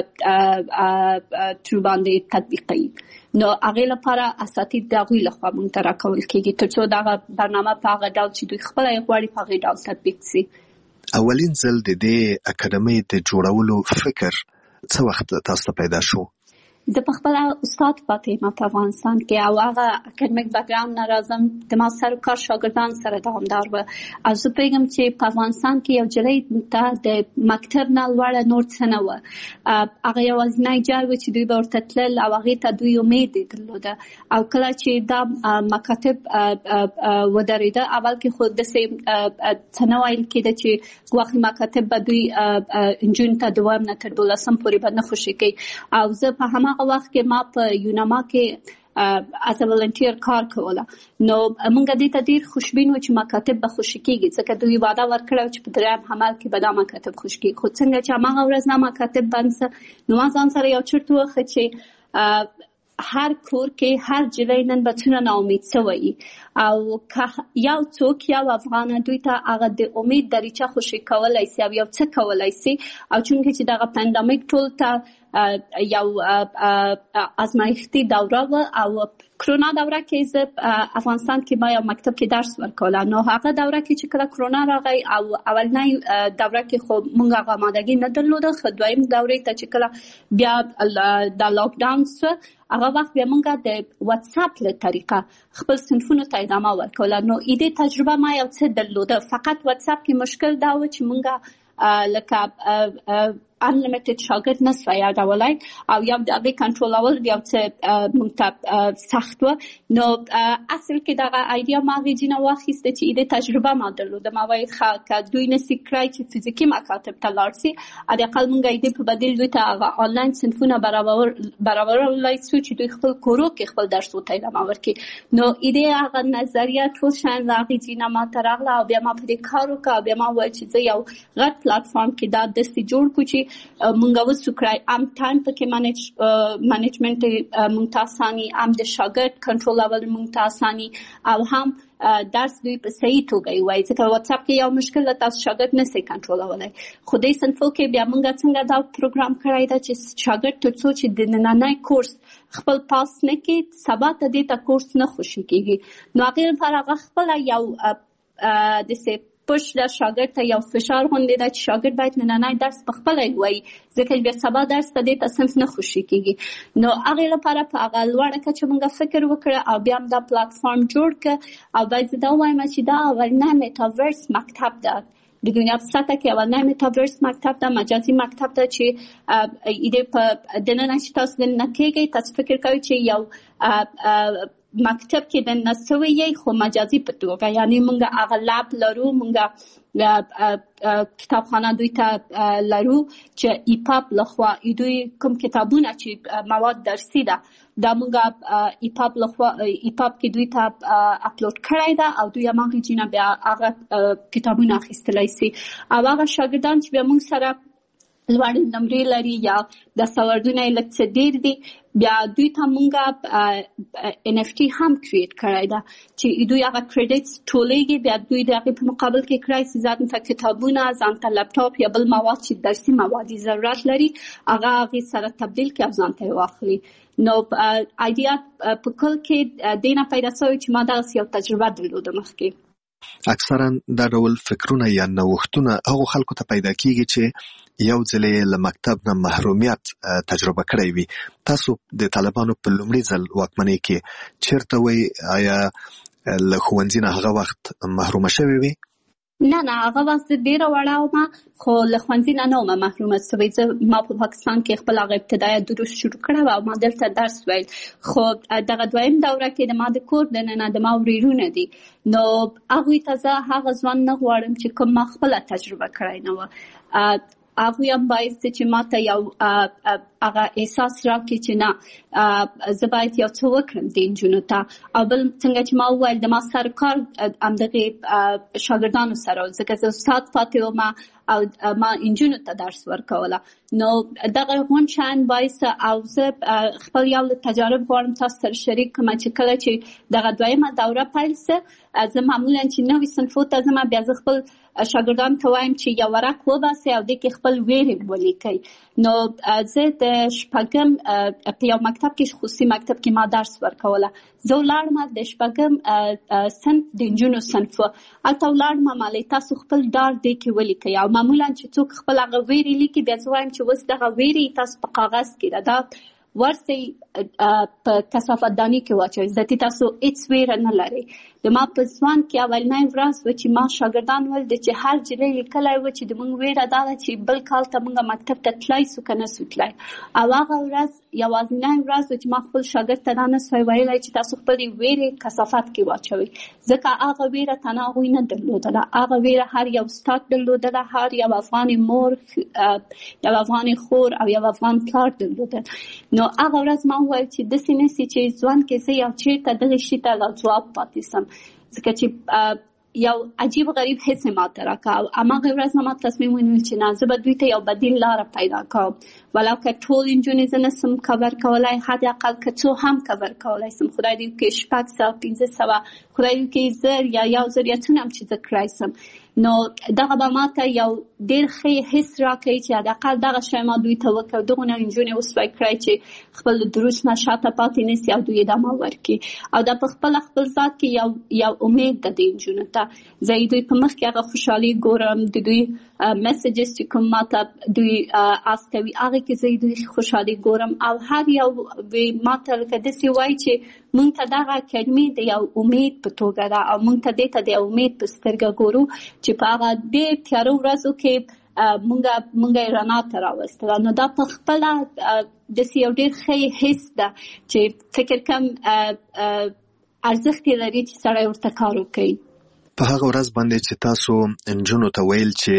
S11: تر باندې تطبیق کوي. نو هغه لپاره اساتید دغه لخوا موږ ته راکول کیږي ترڅو دا برنامه په هغه ډول چې دوی خپل غواړي په هغه ډول تطبیق شي.
S10: اولین ځل د دې اکاډمۍ د جوړولو فکر څه وخت تاسو پیدا شو؟
S11: زه په خپل استاد پاتې ما په افغانستان کې او هغه اکاډمیک بیکګراوند نه راځم د ما سره کار شاګردان سره دوامدار و او زه پوهیږم چې په افغانستان کې یو جلۍ ته د مکتب نه لوړه نور څه نه وه هغه یوازینی ځای و چې دوی به ورته تلل او هغې ته دوی امید یې درلوده او کله چې دا مکاتب ودرېده اول کې خو داسې څه نه ویل کېده چې ګواښي مکاتب به دوی نجونو ته دوام نه تر دولسم پورې به نه خوشي کوي او زه په هماغه وخت کې ما په یوناما کې as a volunteer کار کوله نو موږ دې ته ډېر خوشبین و چې مکاتب به خوشي کېږي ځکه دوی وعده ورکړه چې په دریم حمل کې به دا مکاتب خوشي کېږي خو څنګه چې هماغه ورځ نه مکاتب بند څه نو ما ځان سره یو چرت ووښه چې هر کور کې هر جلۍ نن به څونه ناامید سوی او که یو څوک یو افغانه دوی ته هغه د امید دریچه خوشي کولی سي او یو څه کولی سي او چونکې چې دغه پاندمیک ټول ته یو ازمایښتي دوره وه او کرونا دوره کې زه افغانستان کې ما یو مکتب کې درس ورکوله نو هغه دوره کې چې کله کرونا راغی او اولنۍ دوره کې خو موږ هغه آمادګي نه درلوده خو دویم دورې ته چې کله بیا د لاکډاون سو هغه وخت بیا موږ د واتساپ له طریقه خپل صنفونو ته ادامه ورکوله نو ایدې تجربه ما یو څه درلوده فقط واتساپ کې مشکل دا و چې موږ لکه unlimited شاګرد نسوه یادولای او یو د هغې کنټرولول یو څه موږ ته سخت و. نو اصل کې دغه ایډیا ما هغې جینه واخیسته چې ایده تجربه ما درلوده. ما ویل ښه که دوی نسي کړی چې فزیکي مکاتب ته لاړ سي، حداقل موږ ایده په بدیل دوی ته هغه آنلاین صنفونه برابرولی سو چې دوی خپل کورو کې خپل درس ورته ادامه ورکړي. نو ایده هغه نظریه ټول شیان له هغې جینه ما ته راغله او بیا ما په دې کار وکړه او بیا ما وویل چې زه یو غټ پلاتفارم کې دا داسې جوړ کړو چې مونږ وسو کړای ام ټایم پکې منیج منیجمنت مونږ ته اساني، ام د شاګرد کنټرولول مونږ ته اساني او هم درس دوی په صحیح توګه وایي. ځکه واتساپ کې یو مشکل ده، تاسو شاګرد نسئ کنټرولولی. خو دې صنفو کې بیا مونږ څنګه دا پروګرام کړی ده چې شاګرد تر څو چې د نننی کورس خپل پاس نه کړي، سبا ته دې ته کورس نه خوشي کېږي. نو هغې لپاره هغه خپله یو داسې پوش د شاګرد ته یو فشار غوندې ده چې شاګرد باید نننی درس په خپله ووایي، ځکه بیا سبا درس ته دې ته صنف نه خوشي کېږي. نو هغې لپاره په هغه لوړه کچه موږ فکر وکړه او بیا هم دا پلاتفارم جوړ کړه. او باید زه دا ووایم چې دا اولنی میټاورس مکتب ده د دنیا په سطح کې، اولنی میټاورس مکتب ده، مجازي مکتب ده چې ایده په دننه چې تاسو دننه کېږئ تاسو فکر کوئ چې یو مکتب کې د نسوي یې خو مجازي په توګه، یعنی مونږ هغه لاب لرو، مونږ کتابخانه دوی ته لرو چې ایپاپ لخوا دوی کوم کتابونه چې مواد درسي ده دا مونږ ایپاپ لخوا ایپاپ کې دوی ته اپلوډ کړی ده او دوی هماغې جینه بیا هغه کتابونه اخیستلی سي. او هغه شاګردان چې بیا مونږ سره لوړې نمرې لري یا د سوردونه یې لږ څه ډېر دي، بیا دوی ته مونږ ان اف ټي هم کریټ کړی ده چې دوی هغه کریډټس ټولېږي، بیا دوی د هغې په مقابل کې کړی سي ځان ته کتابونه، ځان ته لپټاپ یا بل مواد چې درسي مواد ضرورت لري هغه هغې سره تبدیل کړي او ځان ته یې واخلي. نو ایډیا په کل کې دې نه پیدا شوې چې ما دغسې یو تجربه درلوده مخکې.
S10: اکثرا دا ډول فکرونه یا نوښتونه هغو خلکو ته پیدا کیږي چې یو ځل له مکتب نه محرومیت تجربه کړی وي. تاسو د طالبانو په لومړي ځل واکمنۍ کې چیرته وئ؟ آیا له ښوونځي نه هغه وخت محرومه شوې وي؟
S11: نه نه هغه وخت ډېره وړه ومه، خو له ښوونځي نه نه ومه محرومه سوې. زه ما په پاکستان کې خپل هغه ابتدایه دروس شروع کړی او ما دلته درس ویل. خو دغه دویم دوره کې د ما د کور دننه د ما ورېرونه دي، نو هغوی ته زه هغه ځوان نه غواړم چې کوم ما خپله تجربه کړی نه وه. هغوی هم باید چې ما ته یو هغه احساس راکړي چې نه زه باید یو څه وکړم د نجونو ته. او بل څنګه چې ما وویل د ما سر کار همدغې شاګردانو سره و، ځکه زه استاد پاتې ومه او ما نجونو ته درس ورکوله. نو دغه غونډ شیان باعث او زه خپل یو تجارب غواړم تاسو سره شریک کړم چې کله چې دغه دویمه دوره پیل سه زه معمولا چې نوي صنفو ته ځم بیا زه خپل شاګردانو ته وایم چې یو ورق وباسئ او دې کې خپل ویرې ولیکئ. نو زه د شپږم په یو مکتب کې خصوصي مکتب کې ما درس ورکوله. زه ولاړم د شپږم صنف د نجونو صنف هلته ولاړم مالې تاسو خپل ډار دې کې ولیکئ او معمولا چې څوک خپل هغه ویرې لیکي بیا زه وایم چې اوس دغه ویرې تاسو په کاغذ کې ده دا ورسئ په کثافت دانۍ کې واچوئ، ذاتي تاسو هېڅ ویره نه لرئ. د ما په ځوان کې اولنی ورځ و چې ما شاګردان ول د چې هر جلۍ لیکلی و چې د موږ ویره دا ده چې بل کال ته موږ مکتب ته تلای سو که نه سو تلای. او هغه ورځ یوازینی ورځ و چې ما خپل شاګرد ته دا نه سوی ویلی چې تاسو خپلې ویرې کثافت کې واچوئ، ځکه هغه ویره تنها هغوی نه درلودله، هغه ویره هر یو استاد درلودله، هر یو افغانې مور، یو افغانې خور او یو افغان پلار درلودل. نو هغه ورځ ما وویل چې داسې نه سي چې ځوان کې زه یو چېرته دغې شي ته ځواب پاتې سم، ځکه چې یو عجیب غریب حس ما ته راکړه. او هماغې ورځ ما تصمیم ونیول چې نه زه به دوی ته یو بدیل لاره پیدا کوم، ولو که ټول نجونې زه نسم کور کولی، حداقل که څو هم کور کولی سم، خدای دې وکړي شپږ سوه پنځه سوه، خدای دې وکړي زر یا یو زر یا څونه هم چې زه کړی سم. نو دغه به ما ته یو ډېر ښه حس راکوي چې حداقل دغه شی ما دوی ته وکړ، دغونه نجونې وسوی کړی چې خپل دروس نه شاته پاتې نه سي او دوی ادامه ورکړي. او دا په خپله خپل ذات کې یو یو امید ده دې نجونو ته. زه دوی په مخ کې هغه خوشحالي ګورم، د دوی میسیجز چې کوم ما ته دوی استوي هغې کې زه دوی خوشحالي ګورم. او هر یو ما ته لکه داسې وایي چې مونږ ته دغه اکاډمي د یو امید په توګه ده او مونږ ته دې ته د امید په سترګه ګورو چې په هغه ډېر تیارو ورځو کې مونږه مونږه رڼا ته راوستله. نو دا په خپله داسې یو ډېر ښه حس ده چې فکر کوم ارزښت یې لري چې سړی ورته کار وکړي.
S10: په هغه ورځ باندې چې تاسو نجونو ته ویل چې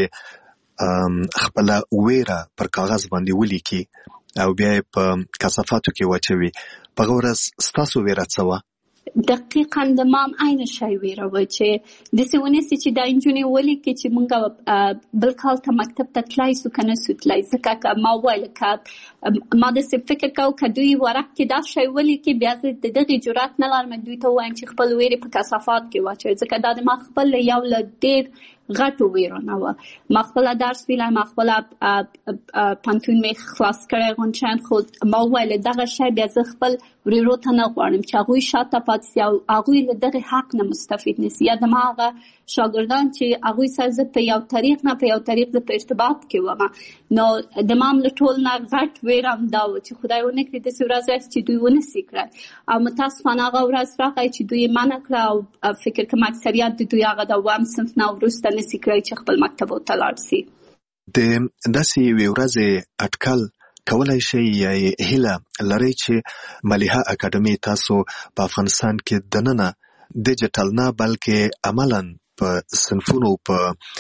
S10: خپله ویره پر کاغذ باندې ولیکي او بیا یې په کثافاتو کې واچوي، په هغه ورځ ستاسو ویره څه وه؟
S11: دقیقاً د مام عین شی ویره وه چې داسې ونیسي چې دا نجونې ولیکي چې مونږ بل کال ته مکتب ته تلای سو که نه سو تلای. ځکه که ما وویل که ما داسې فکر کوم که دوی ورق کې دا شی ولیکي بیا زه د دغې جرات نه لرم دوی ته ووایم چې خپل ویرې په کثافات کې واچوي. ځکه دا د ما خپل یو له ډېر غټو ویرو نه وه. ما خپله درس ویلی، ما خپله پوهنتون مې خلاص کړی غونچیان، خو ما وویل دغه شی بیا زه خپل ورېرو ته نه غواړم چې هغوی شاته پاتې سي او هغوی له دغې حق نه مستفید نه سي. یا د ما هغه شاګردان چې هغوی سره زه په یو طریق نه په یو طریق زه په ارتباط کې وم. نو د ما هم له ټول نه غټ ویره هم دا و چې خدای ونه کړي داسې ورځ راشي چې دوی ونه سي کړی. او متاسفانه هغه ورځ راغی چې دوی یې منع کړه او فکر کوم اکثریت د دوی هغه د اووم صنف نه وروسته نسي کړی چې خپل مکتبو ته لاړ سي.
S10: د داسې یوې ورځې اټکل کولای شي یا هیله لرئ چې ملیحه اکاډمي تاسو په افغانستان کې دننه ډیجیټل نه بلکې عملاً په صنفونو په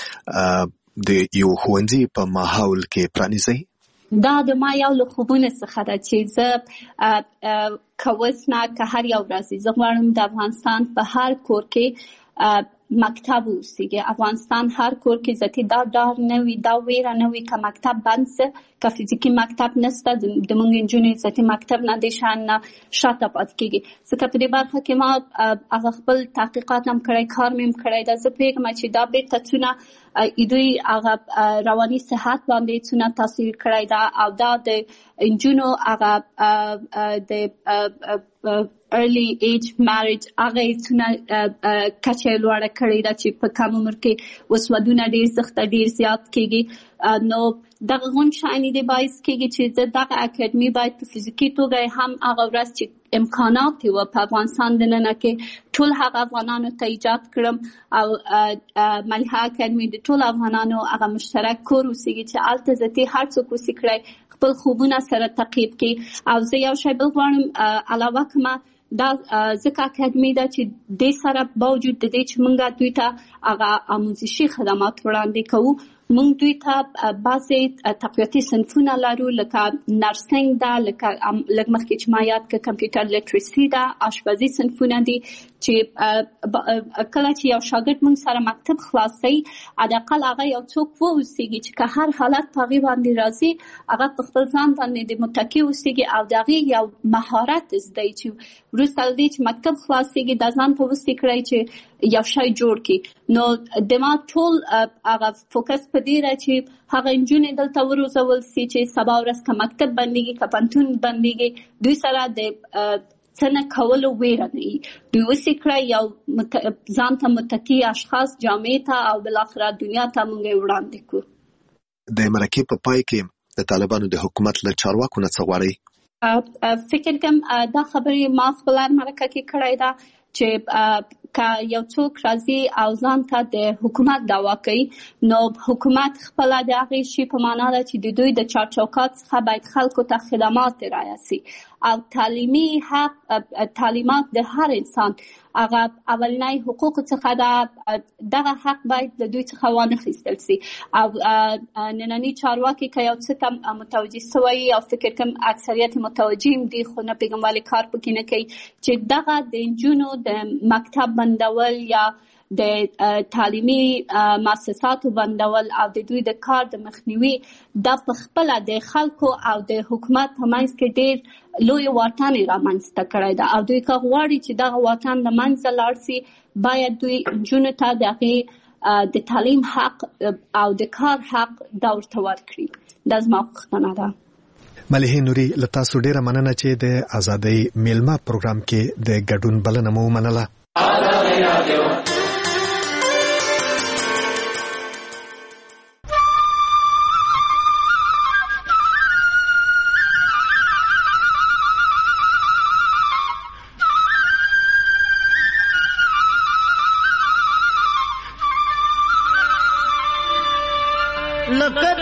S10: د یو ښوونځي په ماحول کې پرانیزئ؟
S11: دا د ما یو له خوبونو څخه ده چې زه که اوس نه که هر یو ورځ زه غواړم د افغانستان په هر کور کې مکتب اوسیږي. افغانستان هر کور کې ذاتي دا ډار نه وي، دا ویره نه وي که مکتب بند سه، که فزیکي مکتب نسته د مونږ نجونې ذاتي مکتب نه د شان نه شاته پاتې کېږي. ځکه په دې برخه کې ما هغه خپل تحقیقات هم کړی، کار مې هم کړی ده. زه پوهېږم چې دا بیرته څونه دوی هغه رواني صحت باندې څونه تاثیر کړی ده او دا د نجونو هغه د early age marriage هغه څونه کچه لوړه کړې ده چې په کم عمر کې اوس ودونه ډېر سخته ډېر زیات کېږي. نو دغه غون شانې دی باعث کېږي چې زه دغه اکاډمي باید په فزیکي توګه هم هغه ورځ چې امکانات یې وه په افغانستان دننه کې ټول هغه افغانانو ته ایجاد کړم او ملیحه اکاډمي د ټولو افغانانو هغه مشترک کور اوسېږي چې هلته ذاتي هر څوک اوسي کړی خپل خوبونه سره تعقیب کړي. او زه یو شی بل غواړم علاوه کړمه دا ځکه اکاډمي ده چې دې سره باوجود د دې چې موږ دوی ته هغه آموزشي خدمات وړاندې کوو، موږ دوی ته بعضې تقویتي صنفونه لرو لکه نرسنګ ده، لکه لږ مخکې چې ما یاد کړه کمپیوټر لیټریسي ده، آشپزي صنفونه دي چې کله چې یو شاګرد موږ سره مکتب خلاصوي حداقل هغه یو څوک واوسېږي چې که هر حالت په هغې باندې راځي هغه په خپل ځان باندې د متکي اوسېږي او د هغې یو مهارت زده چې وروسته له دې چې مکتب خلاصېږي دا ځان په وسې کړی چې یو شی جوړ کړي. نو د ما ټول هغه فوکس په دې ده چې هغه نجونې دلته وروزول سي چې سبا ورځ که مکتب بندېږي که پوهنتون بندېږي دوی سره د څه نه کولو ویره نه وي. دوی وسې کړی یو ځان ته متکي اشخاص جامعې ته او بالاخره دنیا ته موږ یې وړاندې کړو.
S10: د مرکې په پای کې د طالبانو د حکومت له چارواکو نه څه غواړئ؟
S11: فکر کوم دا خبرې ما خپل مرکه کې کړی ده چې که یو څوک راځي او ځان ته د حکومت دعوا کوي نو حکومت خپله د هغې شي په معنا ده چې د دوی د چارچوکات څخه باید خلکو ته خدمات رایه سي او تعلیمي حق تعلیمات د هر انسان هغه اولنی حقوقو څخه ده، دغه حق باید د دوی څخه وانخیستل سي. او ننني چارواکي که یو څه ته متوجه سوی او فکر کوم اکثریت متوجه هم دي خو نه پوهېږم ولې کار پکې نه کوي چې دغه د نجونو د مکتب بندول یا د تعلیمي مؤسساتو بندول او د دوی د کار د مخنیوي دا په خپله د خلکو او د حکومت په منځ کې ډېر لوی واټن یې رامنځته کړی ده او دوی که غواړي چې دغه واټن له منځه لاړ سي باید دوی نجونو ته د هغې د تعلیم حق او د کار حق دا ورته ورکړي. دا زما غوښتنه ده.
S10: ملیحه نوري له تاسو ډېره مننه چې د ازادۍ میلمه پروګرام کې د ګډون بلنه مو ومنله.
S12: لکه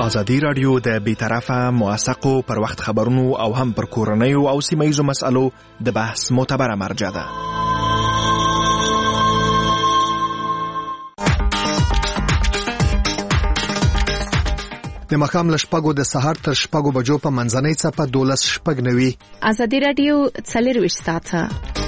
S10: ازادي رادیو د بیطرفه موثقو پر وخت خبرونو او هم پر کورنیو او سیمه‌ییزو مسألو د بحث معتبره مرجع ده. د ماښام له شپږو د سهار تر شپږو بجو په منځنۍ څپه دولس شپږ نوي
S12: ازادي رادیو څلرویشت ساعته